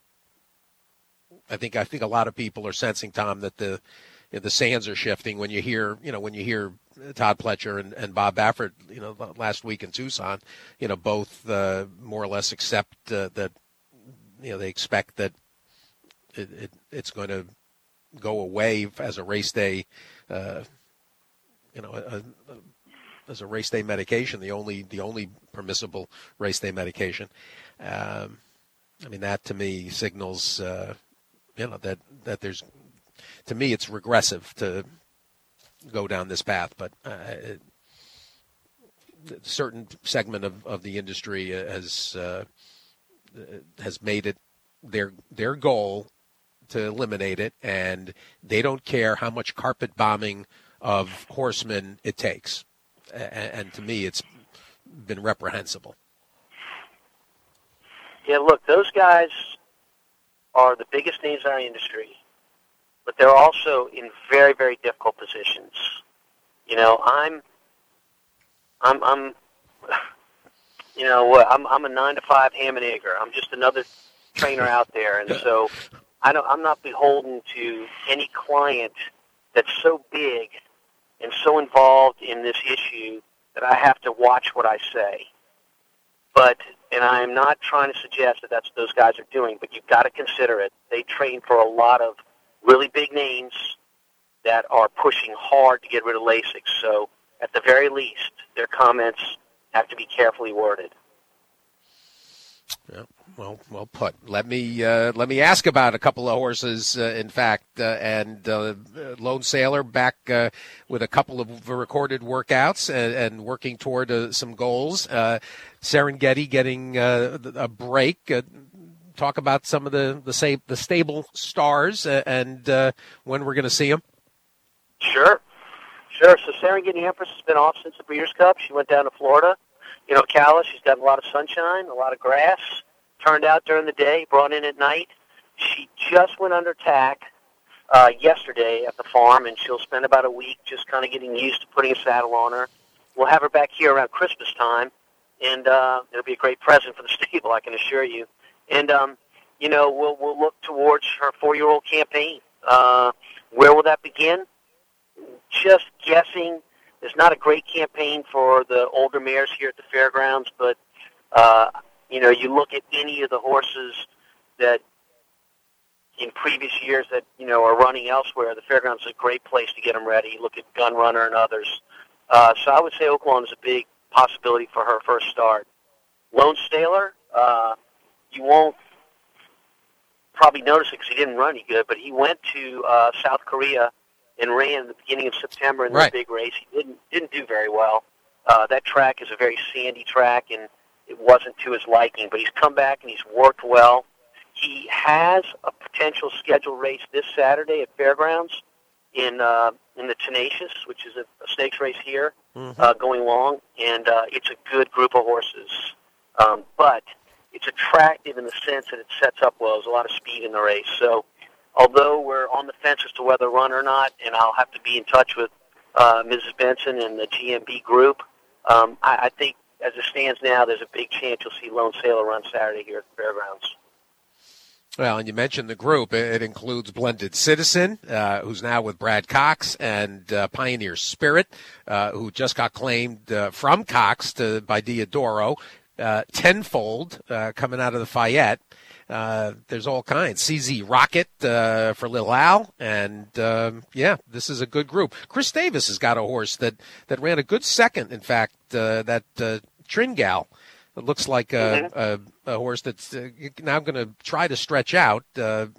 I think I think a lot of people are sensing, Tom, that the the sands are shifting when you hear you know when you hear Todd Pletcher and, and Bob Baffert, you know, last week in Tucson, you know, both uh, more or less accept uh, that, you know, they expect that it, it it's going to go away as a race day, uh, you know, a, a, as a race day medication, the only the only permissible race day medication. Um, I mean, that to me signals, uh, you know, that that there's, to me, it's regressive to go down this path, but uh, it, a certain segment of, of the industry has uh, has made it their their goal to eliminate it, and they don't care how much carpet bombing of horsemen it takes. And, and to me, it's been reprehensible. Yeah, look, those guys are the biggest names in our industry, but they're also in very, very difficult positions. You know, I'm, I'm, I'm, you know, I'm, I'm a nine to five ham and egger. I'm just another trainer out there, and so I don't, I'm not beholden to any client that's so big and so involved in this issue that I have to watch what I say. But, and I'm not trying to suggest that that's what those guys are doing, but you've got to consider it. They train for a lot of really big names that are pushing hard to get rid of LASIK. So, at the very least, their comments have to be carefully worded. Yeah, well, well put. Let me uh, let me ask about a couple of horses. Uh, in fact, uh, and uh, Lone Sailor back uh, with a couple of recorded workouts and, and working toward uh, some goals. Uh, Serengeti getting uh, a break. Uh, talk about some of the the, sa- the stable stars uh, and uh, when we're going to see them. Sure, sure. So Serengeti Empress has been off since the Breeders' Cup. She went down to Florida. You know, Ocala, she's got a lot of sunshine, a lot of grass. Turned out during the day, brought in at night. She just went under tack uh, yesterday at the farm, and she'll spend about a week just kind of getting used to putting a saddle on her. We'll have her back here around Christmas time, and uh, it'll be a great present for the stable, I can assure you. And, um, you know, we'll, we'll look towards her four-year-old campaign. Uh, where will that begin? Just guessing. There's not a great campaign for the older mares here at the fairgrounds, but, uh, you know, you look at any of the horses that in previous years that, you know, are running elsewhere, the fairgrounds is a great place to get them ready. You look at Gun Runner and others. Uh, so I would say Oaklawn is a big possibility for her first start. Lone Sailor, uh, you won't probably notice it because he didn't run any good, but he went to uh, South Korea and ran at the beginning of September in right. the big race. He didn't didn't do very well. Uh, that track is a very sandy track, and it wasn't to his liking. But he's come back and he's worked well. He has a potential scheduled race this Saturday at Fairgrounds in uh, in the Tenacious, which is a, a stakes race here, mm-hmm. uh, going long, and uh, it's a good group of horses. Um, but it's attractive in the sense that it sets up well. There's a lot of speed in the race, so. Although we're on the fence as to whether to run or not, and I'll have to be in touch with uh, Missus Benson and the G M B group, um, I, I think as it stands now, there's a big chance you'll see Lone Sailor run Saturday here at the fairgrounds. Well, and you mentioned the group. It includes Blended Citizen, uh, who's now with Brad Cox, and uh, Pioneer Spirit, uh, who just got claimed uh, from Cox to, by Diodoro. Uh, Tenfold uh, coming out of the Fayette. Uh, there's all kinds. C Z Rocket uh, for Lil Al, and um, yeah, this is a good group. Chris Davis has got a horse that, that ran a good second. In fact, uh, that uh, Tringal. It looks like a, mm-hmm. a, a horse that's uh, now going to try to stretch out. Uh,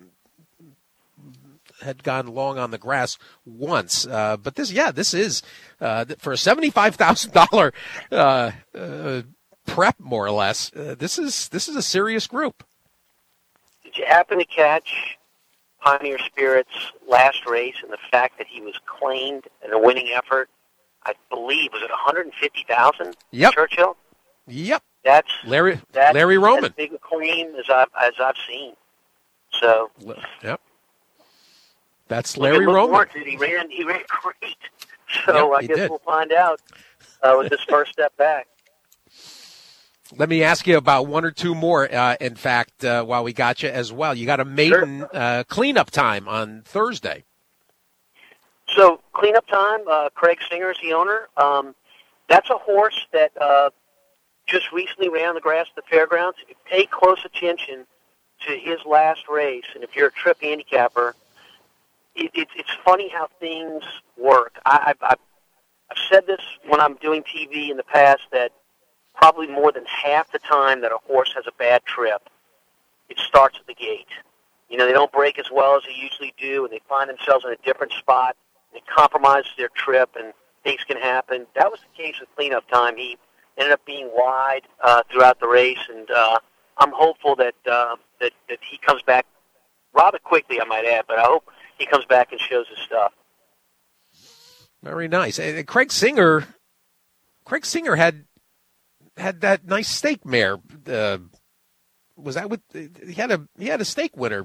had gone long on the grass once, uh, but this, yeah, this is uh, for a seventy-five thousand dollar uh, uh, prep, more or less. Uh, this is this is a serious group. Did you happen to catch Pioneer Spirit's last race and the fact that he was claimed in a winning effort? I believe, was it one hundred fifty thousand dollars? Yep. Churchill? Yep. That's Larry that's Larry Roman. As big a claim as I've, as I've seen. So. Yep. That's Larry Look at Roman. Luke He ran, he ran great. So yep, I guess did. we'll find out uh, with his first step back. Let me ask you about one or two more, uh, in fact, uh, while we got you as well. You got a maiden sure. uh, cleanup time on Thursday. So cleanup time, uh, Craig Singer is the owner. Um, that's a horse that uh, just recently ran on the grass at the fairgrounds. If you pay close attention to his last race, and if you're a trip handicapper, it, it, it's funny how things work. I, I've, I've, I've said this when I'm doing T V in the past, that probably more than half the time that a horse has a bad trip, it starts at the gate. You know, they don't break as well as they usually do, and they find themselves in a different spot, and it compromises their trip, and things can happen. That was the case with cleanup time. He ended up being wide uh, throughout the race, and uh, I'm hopeful that, uh, that that he comes back rather quickly, I might add, but I hope he comes back and shows his stuff. Very nice. And Craig Singer, Craig Singer had had that nice stake mare. Uh, was that with he had a he had a stake winner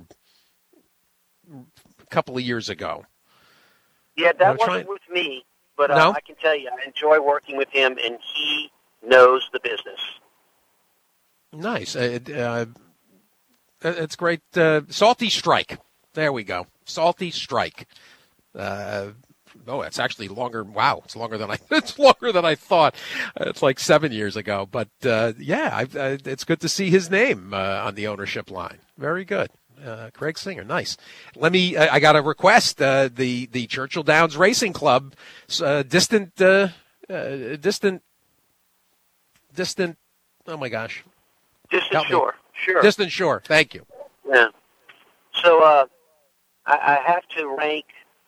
a couple of years ago. Yeah, that I'm wasn't trying... with me, but uh, no? I can tell you, I enjoy working with him, and he knows the business. Nice. Uh, uh, It's great. Uh, Salty Strike. There we go. Salty Strike. Uh, oh, it's actually longer. Wow, it's longer than I. It's longer than I thought. It's like seven years ago. But uh, yeah, I, I, it's good to see his name uh, on the ownership line. Very good. Uh, Craig Singer, nice. Let me. Uh, I got a request. Uh, the the Churchill Downs Racing Club, uh, distant, uh, uh, distant, distant. Oh my gosh. Distant Shore. Sure. Distant Shore. Thank you. Yeah. So uh, I, I have to rank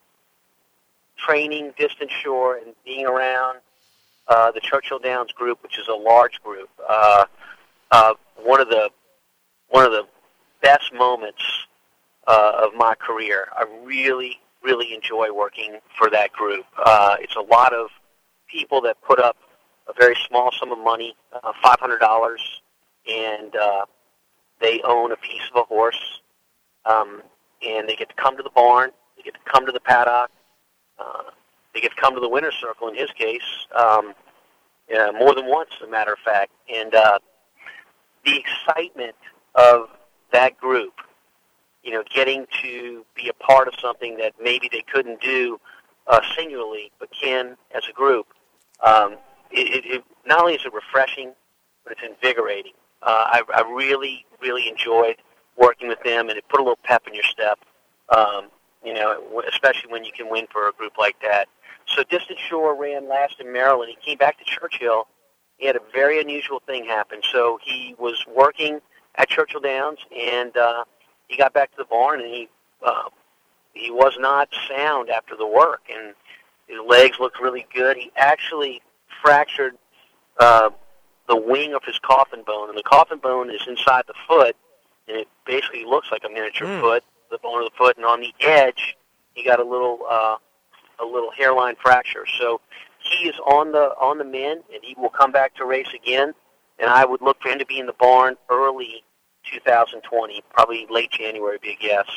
training Distant Shore and being around uh, the Churchill Downs group, which is a large group. Uh, uh, one of the one of the best moments uh, of my career. I really, really enjoy working for that group. Uh, it's a lot of people that put up a very small sum of money, uh, five hundred dollars, and uh, they own a piece of a horse, um, and they get to come to the barn, they get to come to the paddock, uh, they get to come to the winner's circle in his case, um, yeah, more than once, as a matter of fact. And uh, the excitement of that group, you know, getting to be a part of something that maybe they couldn't do uh, singularly, but can as a group, um, it, it, not only is it refreshing, but it's invigorating. Uh, I, I really, really enjoyed working with them, and it put a little pep in your step, um, you know, especially when you can win for a group like that. So Distant Shore ran last in Maryland. He came back to Churchill. He had a very unusual thing happen. So he was working at Churchill Downs, and uh, he got back to the barn, and he uh, he was not sound after the work, and his legs looked really good. He actually fractured uh, the wing of his coffin bone, and the coffin bone is inside the foot, and it basically looks like a miniature mm. foot, the bone of the foot, and on the edge, he got a little uh, a little hairline fracture. So he is on the on the mend, and he will come back to race again. And I would look for him to be in the barn early two thousand twenty, probably late January, would be a guess.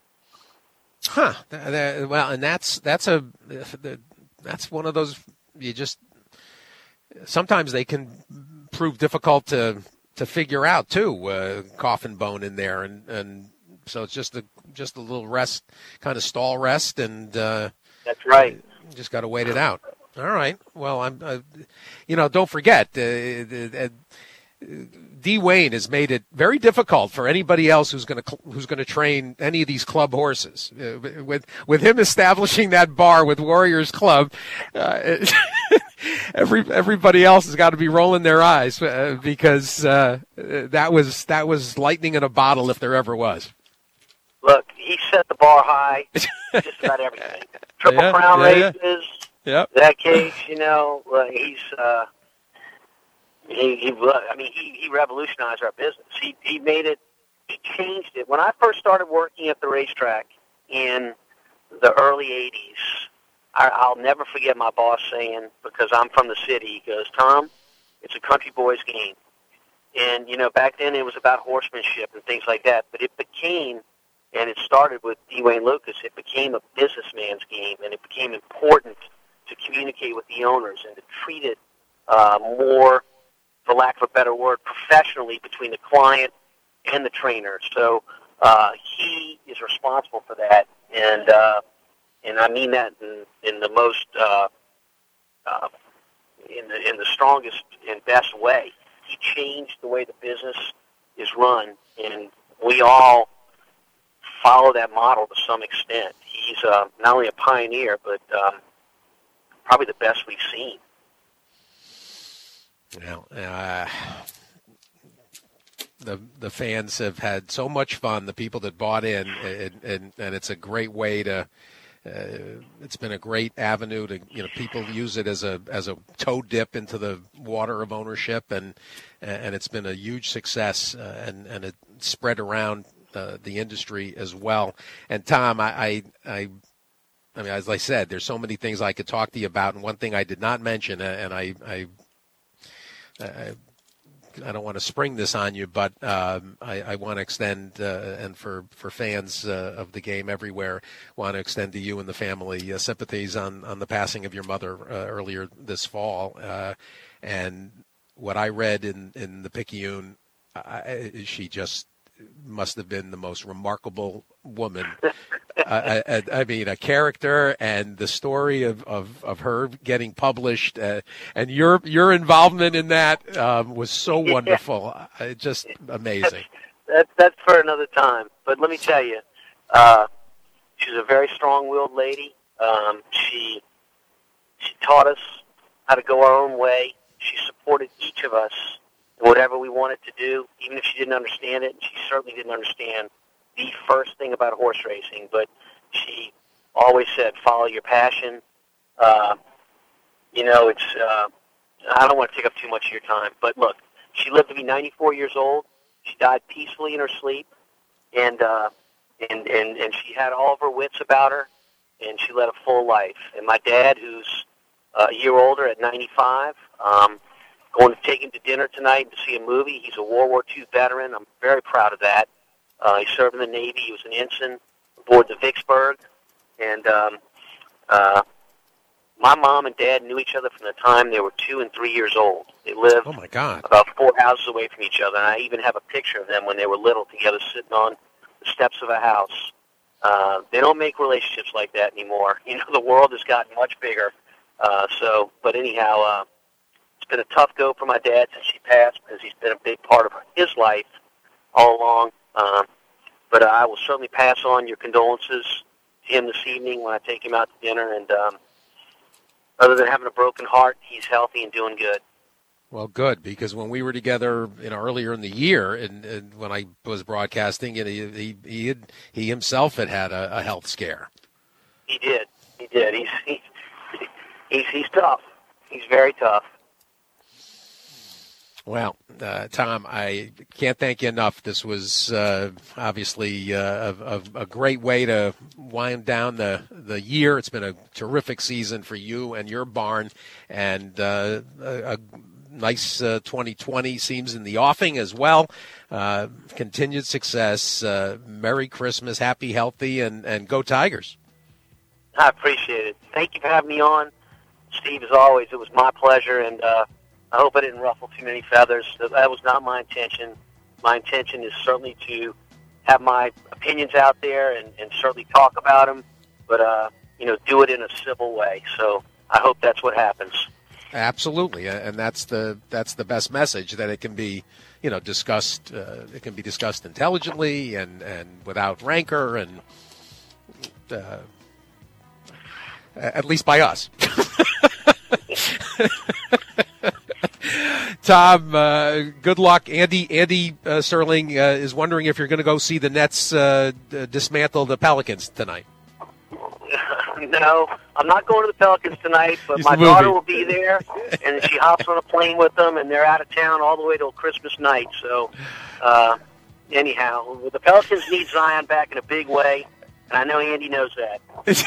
Huh. Well, and that's that's a that's one of those you just sometimes they can prove difficult to to figure out too. Uh, coffin bone in there, and and so it's just a just a little rest, kind of stall rest, and uh, that's right. Just got to wait it out. All right. Well, I'm, uh, you know, don't forget, uh, uh, D. Wayne has made it very difficult for anybody else who's going to who's going to train any of these club horses. Uh, with with him establishing that bar with Warriors Club, uh, every everybody else has got to be rolling their eyes uh, because uh, that was that was lightning in a bottle if there ever was. Look, he set the bar high, just about everything. Triple yeah, Crown yeah, races. Yeah. Yep. That case, you know, uh, he's uh, he, he. I mean, he, he revolutionized our business. He he made it. He changed it. When I first started working at the racetrack in the early eighties, I, I'll never forget my boss saying, because I'm from the city, he goes, "Tom, it's a country boy's game." And you know, back then it was about horsemanship and things like that. But it became, and it started with D. Wayne Lukas. It became a businessman's game, and it became important to communicate with the owners and to treat it uh, more, for lack of a better word, professionally between the client and the trainer. So uh, he is responsible for that, and uh, and I mean that in, in the most, uh, uh, in the in the strongest and best way. He changed the way the business is run, and we all follow that model to some extent. He's uh, not only a pioneer, but um, probably the best we've seen. Well, uh, the the fans have had so much fun. The people that bought in, and and, and it's a great way to. Uh, it's been a great avenue to, you know, people use it as a as a toe dip into the water of ownership, and and it's been a huge success, uh, and and it spread around uh, the industry as well. And Tom, I, I I I mean, as I said, there's so many things I could talk to you about, and one thing I did not mention, and I I I, I don't want to spring this on you, but um, I, I want to extend, uh, and for, for fans uh, of the game everywhere, want to extend to you and the family uh, sympathies on, on the passing of your mother uh, earlier this fall. Uh, and what I read in, in the Picayune, I, she just must have been the most remarkable woman. uh, I, I mean, a character, and the story of, of, of her getting published, uh, and your your involvement in that um, was so wonderful. Yeah. Uh, just amazing. That's, that's for another time. But let me tell you, uh, she's a very strong-willed lady. Um, she she taught us how to go our own way. She supported each of us in whatever we wanted to do, even if she didn't understand it. She certainly didn't understand the first thing about horse racing, but she always said, follow your passion. Uh, you know, it's, uh, I don't want to take up too much of your time, but look, she lived to be ninety-four years old. She died peacefully in her sleep, and, uh, and, and, and she had all of her wits about her, and she led a full life. And my dad, who's uh, a year older at ninety-five, um, going to take him to dinner tonight to see a movie. He's a World War Two veteran. I'm very proud of that. Uh, he served in the Navy. He was an ensign aboard the Vicksburg. And um, uh, my mom and dad knew each other from the time they were two and three years old. They lived oh my God. about four houses away from each other. And I even have a picture of them when they were little together sitting on the steps of a house. Uh, they don't make relationships like that anymore. You know, the world has gotten much bigger. Uh, so, but anyhow, uh, it's been a tough go for my dad since he passed, because he's been a big part of his life all along. Um, but uh, I will certainly pass on your condolences to him this evening when I take him out to dinner. And um, other than having a broken heart, he's healthy and doing good. Well, good, because when we were together, you know, earlier in the year, and, and when I was broadcasting, and he he he, had, he himself had had a, a health scare. He did. He did. He's he's he's, he's tough. He's very tough. Well, uh, Tom, I can't thank you enough. This was uh, obviously uh, a, a, a great way to wind down the, the year. It's been a terrific season for you and your barn, and uh, a, a nice uh, twenty twenty seems in the offing as well. Uh, continued success. Uh, Merry Christmas, happy, healthy, and, and go Tigers. I appreciate it. Thank you for having me on, Steve. As always, it was my pleasure, and uh, I hope I didn't ruffle too many feathers. That was not my intention. My intention is certainly to have my opinions out there and, and certainly talk about them, but, uh, you know, do it in a civil way. So I hope that's what happens. Absolutely, and that's the that's the best message, that it can be, you know, discussed. Uh, it can be discussed intelligently and, and without rancor, and uh, at least by us. Tom, uh, good luck. Andy Andy uh, Serling uh, is wondering if you're going to go see the Nets uh, dismantle the Pelicans tonight. No, I'm not going to the Pelicans tonight, but It's my the daughter movie. will be there, and she hops on a plane with them, and they're out of town all the way till Christmas night. So, uh, anyhow, the Pelicans need Zion back in a big way, and I know Andy knows that.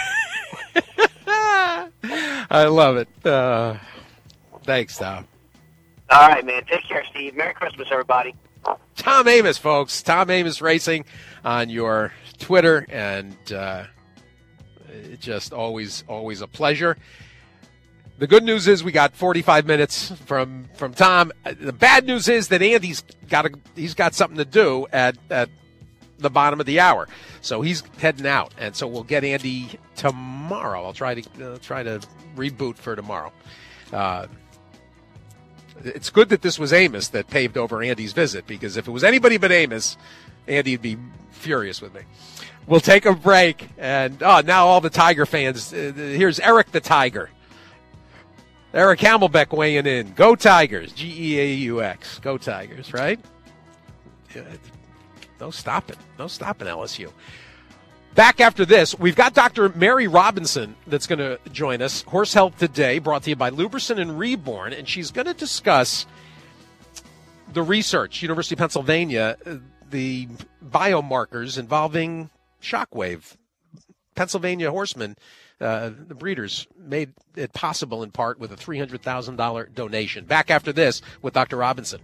I love it. Uh, thanks, Tom. All right, man. Take care, Steve. Merry Christmas, everybody. Tom Amoss, folks. Tom Amoss Racing on your Twitter, and uh, it just always, always a pleasure. The good news is we got forty-five minutes from, from Tom. The bad news is that Andy's got a, he's got something to do at, at the bottom of the hour, so he's heading out, and so we'll get Andy tomorrow. I'll try to uh, try to reboot for tomorrow. Uh, It's good that this was Amos that paved over Andy's visit, because if it was anybody but Amos, Andy'd be furious with me. We'll take a break, and oh, now all the Tiger fans. Uh, here's Eric the Tiger. Eric Hamelbeck weighing in. Go Tigers. G E A U X. Go Tigers, right? Yeah, no stopping. No stopping L S U. Back after this, we've got Doctor Mary Robinson that's going to join us. Horse Health Today, brought to you by Luberson and Reborn, and she's going to discuss the research, University of Pennsylvania, the biomarkers involving shockwave. Pennsylvania horsemen, uh, the breeders, made it possible in part with a three hundred thousand dollars donation. Back after this with Doctor Robinson.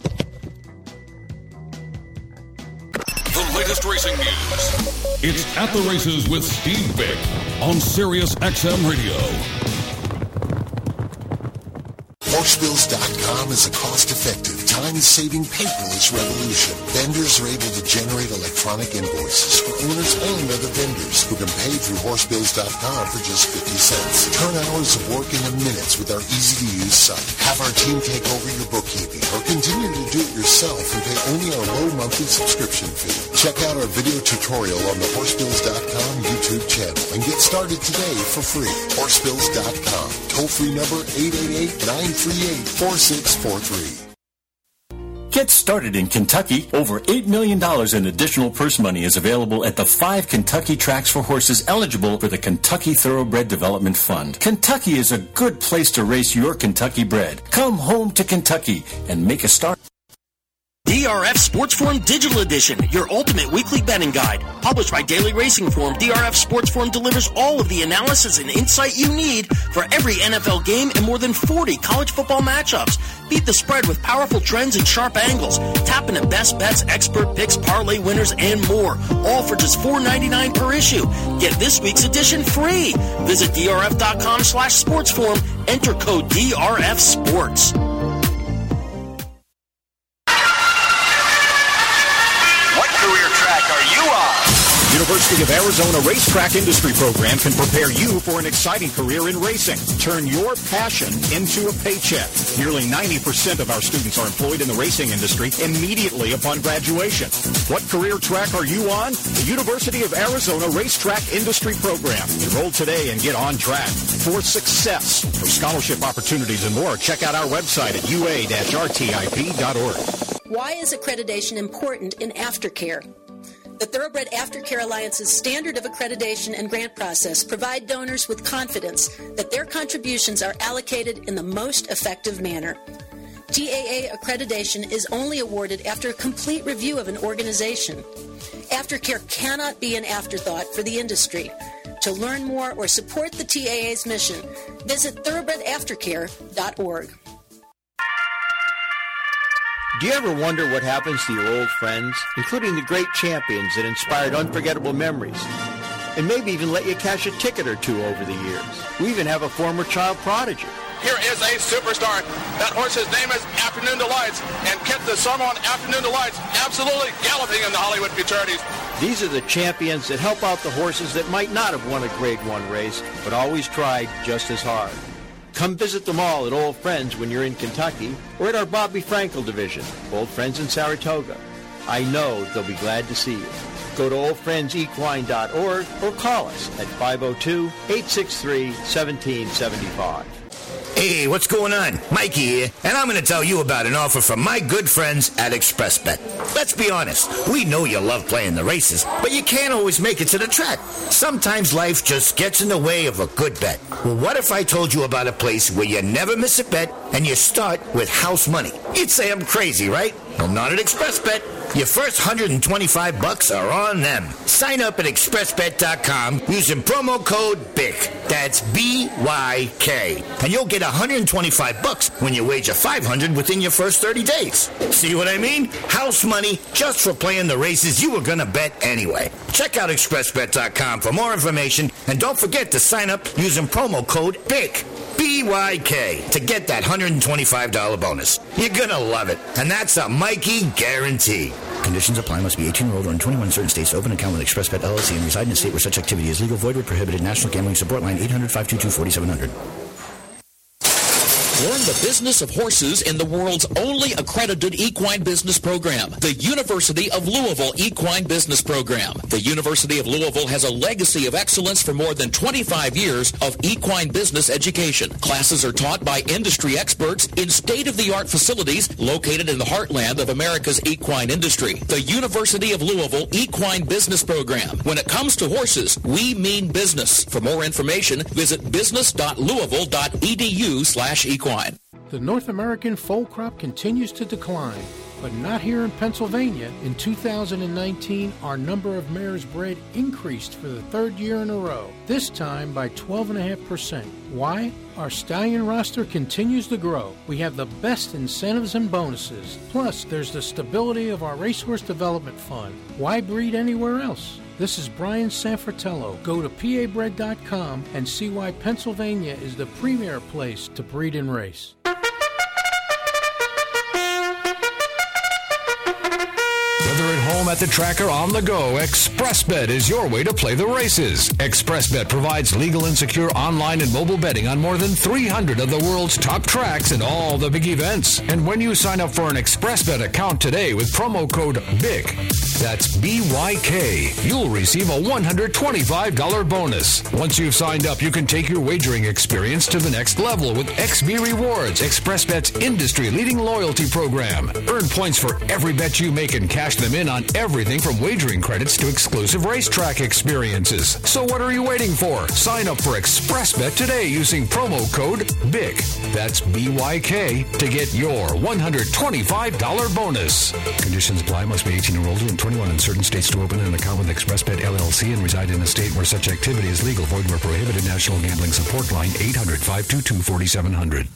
The latest racing news. It's At the Races with Steve Bick on Sirius X M Radio. Horsebills dot com is a cost-effective time-saving paperless revolution. Vendors are able to generate electronic invoices for owners and other vendors who can pay through horsebills dot com for just fifty cents. Turn hours of work into minutes with our easy-to-use site. Have our team take over your bookkeeping or continue to do it yourself and pay only our low monthly subscription fee. Check out our video tutorial on the horsebills dot com YouTube channel and get started today for free. horsebills dot com. Toll-free number eight eight eight, nine three eight, four six four three. Get started in Kentucky. Over eight million dollars in additional purse money is available at the five Kentucky tracks for horses eligible for the Kentucky Thoroughbred Development Fund. Kentucky is a good place to race your Kentucky bred. Come home to Kentucky and make a start. D R F Sports Forum Digital Edition, your ultimate weekly betting guide. Published by Daily Racing Form, D R F Sports Forum delivers all of the analysis and insight you need for every N F L game and more than forty college football matchups. Beat the spread with powerful trends and sharp angles. Tap into best bets, expert picks, parlay winners, and more. All for just four ninety-nine per issue. Get this week's edition free. Visit D R F dot com slash sports forum. Enter code D R F Sports. University of Arizona Racetrack Industry Program can prepare you for an exciting career in racing. Turn your passion into a paycheck. Nearly ninety percent of our students are employed in the racing industry immediately upon graduation. What career track are you on? The University of Arizona Racetrack Industry Program. Enroll today and get on track for success. For scholarship opportunities and more, check out our website at U A R T I P dot org. Why is accreditation important in aftercare? The Thoroughbred Aftercare Alliance's standard of accreditation and grant process provide donors with confidence that their contributions are allocated in the most effective manner. T A A accreditation is only awarded after a complete review of an organization. Aftercare cannot be an afterthought for the industry. To learn more or support the T A A's mission, visit thoroughbred aftercare dot org. Do you ever wonder what happens to your old friends, including the great champions that inspired unforgettable memories, and maybe even let you cash a ticket or two over the years? We even have a former child prodigy. Here is a superstar. That horse's name is Afternoon Delights, and Kit the Summer on Afternoon Delights absolutely galloping in the Hollywood Futurities. These are the champions that help out the horses that might not have won a Grade One race, but always tried just as hard. Come visit them all at Old Friends when you're in Kentucky, or at our Bobby Frankel division, Old Friends in Saratoga. I know they'll be glad to see you. Go to old friends equine dot org or call us at five oh two, eight six three, one seven seven five. Hey, what's going on? Mikey here, and I'm going to tell you about an offer from my good friends at ExpressBet. Let's be honest, we know you love playing the races, but you can't always make it to the track. Sometimes life just gets in the way of a good bet. Well, what if I told you about a place where you never miss a bet and you start with house money? You'd say I'm crazy, right? Well, not at ExpressBet. Your first one hundred twenty-five bucks are on them. Sign up at express bet dot com using promo code B Y K. That's B Y K. And you'll get one hundred twenty-five bucks when you wager five hundred within your first thirty days. See what I mean? House money just for playing the races you were going to bet anyway. Check out express bet dot com for more information, and don't forget to sign up using promo code B Y K. B Y K to get that one hundred twenty-five dollars bonus. You're gonna love it, and that's a Mikey guarantee. Conditions apply. Must be eighteen year old or twenty-one in certain states. Open account with ExpressBet L L C and reside in a state where such activity is legal, void, or prohibited. National Gambling Support Line eight hundred, five two two, four seven zero zero. Learn the business of horses in the world's only accredited equine business program, the University of Louisville Equine Business Program. The University of Louisville has a legacy of excellence for more than twenty-five years of equine business education. Classes are taught by industry experts in state-of-the-art facilities located in the heartland of America's equine industry. The University of Louisville Equine Business Program. When it comes to horses, we mean business. For more information, visit business dot louisville dot e d u slash equine. The North American foal crop continues to decline, but not here in Pennsylvania. In two thousand nineteen, our number of mares bred increased for the third year in a row, this time by twelve point five percent. Why? Our stallion roster continues to grow. We have the best incentives and bonuses. Plus, there's the stability of our Racehorse Development Fund. Why breed anywhere else? This is Brian Sanfratello. Go to P A bred dot com and see why Pennsylvania is the premier place to breed and race. home, at the track, or on the go, ExpressBet is your way to play the races. ExpressBet provides legal and secure online and mobile betting on more than three hundred of the world's top tracks and all the big events. And when you sign up for an ExpressBet account today with promo code B Y K, that's B Y K, you'll receive a one hundred twenty-five dollars bonus. Once you've signed up, you can take your wagering experience to the next level with X B Rewards, ExpressBet's industry-leading loyalty program. Earn points for every bet you make and cash them in on everything from wagering credits to exclusive racetrack experiences. So what are you waiting for? Sign up for ExpressBet today using promo code B Y K. That's B Y K to get your one hundred twenty-five dollars bonus. Conditions apply. Must be eighteen or older and twenty-one in certain states to open an account with ExpressBet L L C and reside in a state where such activity is legal. Void where prohibited. National Gambling Support Line eight hundred, five two two, four seven zero zero.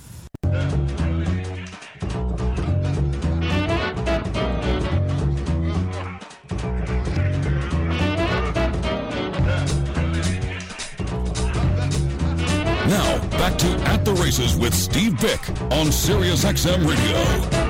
Now, back to At the Races with Steve Bick on Sirius X M Radio.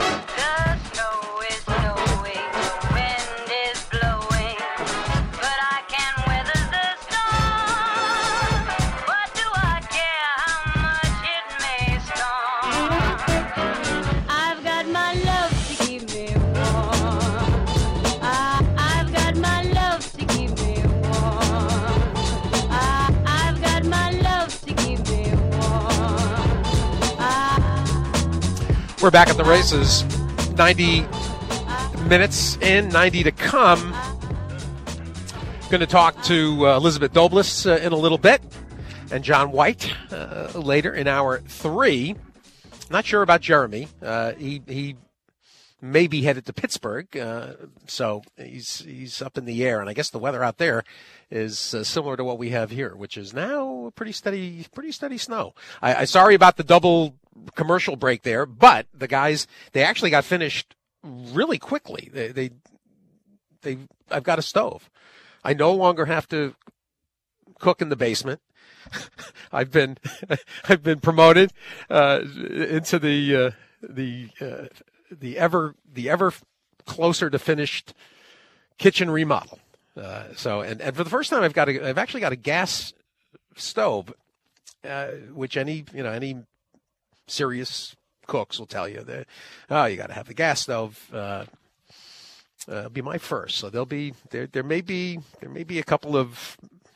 We're back at the races. ninety minutes in, ninety to come. Going to talk to uh, Elizabeth Dobles uh, in a little bit, and John White uh, later in hour three. Not sure about Jeremy. Uh, he he may be headed to Pittsburgh, uh, so he's he's up in the air. And I guess the weather out there is uh, similar to what we have here, which is now pretty steady, pretty steady snow. I, I sorry about the double commercial break there, but the guys, they actually got finished really quickly. They, they, they, I've got a stove. I no longer have to cook in the basement. I've been, I've been promoted, uh, into the, uh, the, uh, the ever, the ever closer to finished kitchen remodel. Uh, so, and, and for the first time, I've got a, I've actually got a gas stove, uh, which any, you know, any serious cooks will tell you that, oh, you got to have the gas stove. Uh, uh, be my first. So there'll be there. There may be there may be a couple of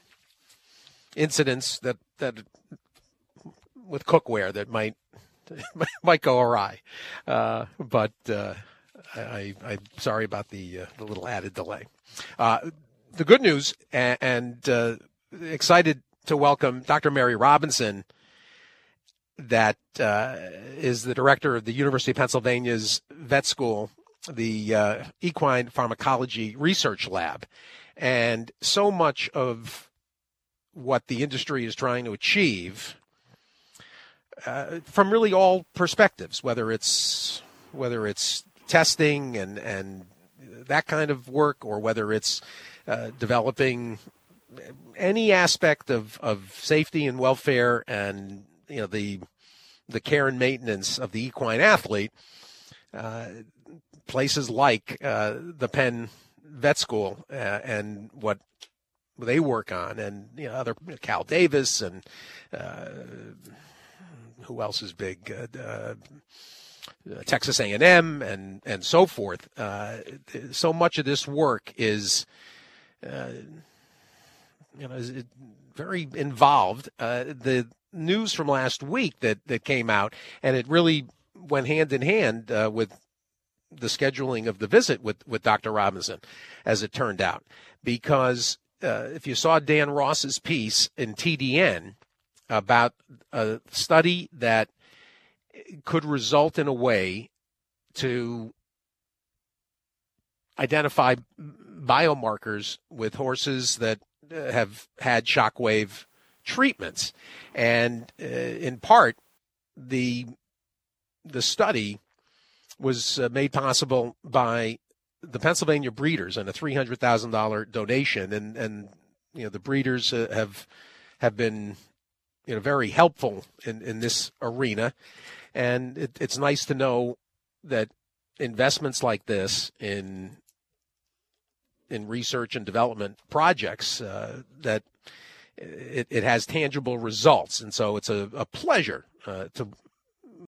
incidents that that with cookware that might might go awry. Uh, but uh, I, I'm sorry about the uh, the little added delay. Uh, the good news and, and uh, excited to welcome Doctor Mary Robinson, that uh, is the director of the University of Pennsylvania's vet school, the uh, Equine Pharmacology Research Lab. And so much of what the industry is trying to achieve, uh, from really all perspectives, whether it's whether it's testing and, and that kind of work, or whether it's uh, developing any aspect of, of safety and welfare and, you know, the the care and maintenance of the equine athlete, uh, places like uh, the Penn Vet School uh, and what they work on, and, you know, other Cal Davis and uh, who else is big, uh, uh, Texas A and M and and so forth. Uh, so much of this work is, uh, you know, is very involved. Uh, the news from last week that, that came out, and it really went hand in hand uh, with the scheduling of the visit with, with Doctor Robinson, as it turned out. Because uh, if you saw Dan Ross's piece in T D N about a study that could result in a way to identify biomarkers with horses that have had shockwave treatments, and uh, in part, the the study was uh, made possible by the Pennsylvania breeders and a three hundred thousand dollars donation, and and you know the breeders uh, have have been you know very helpful in, in this arena, and it, it's nice to know that investments like this in in research and development projects uh, that it, it has tangible results. And so it's a, a pleasure uh, to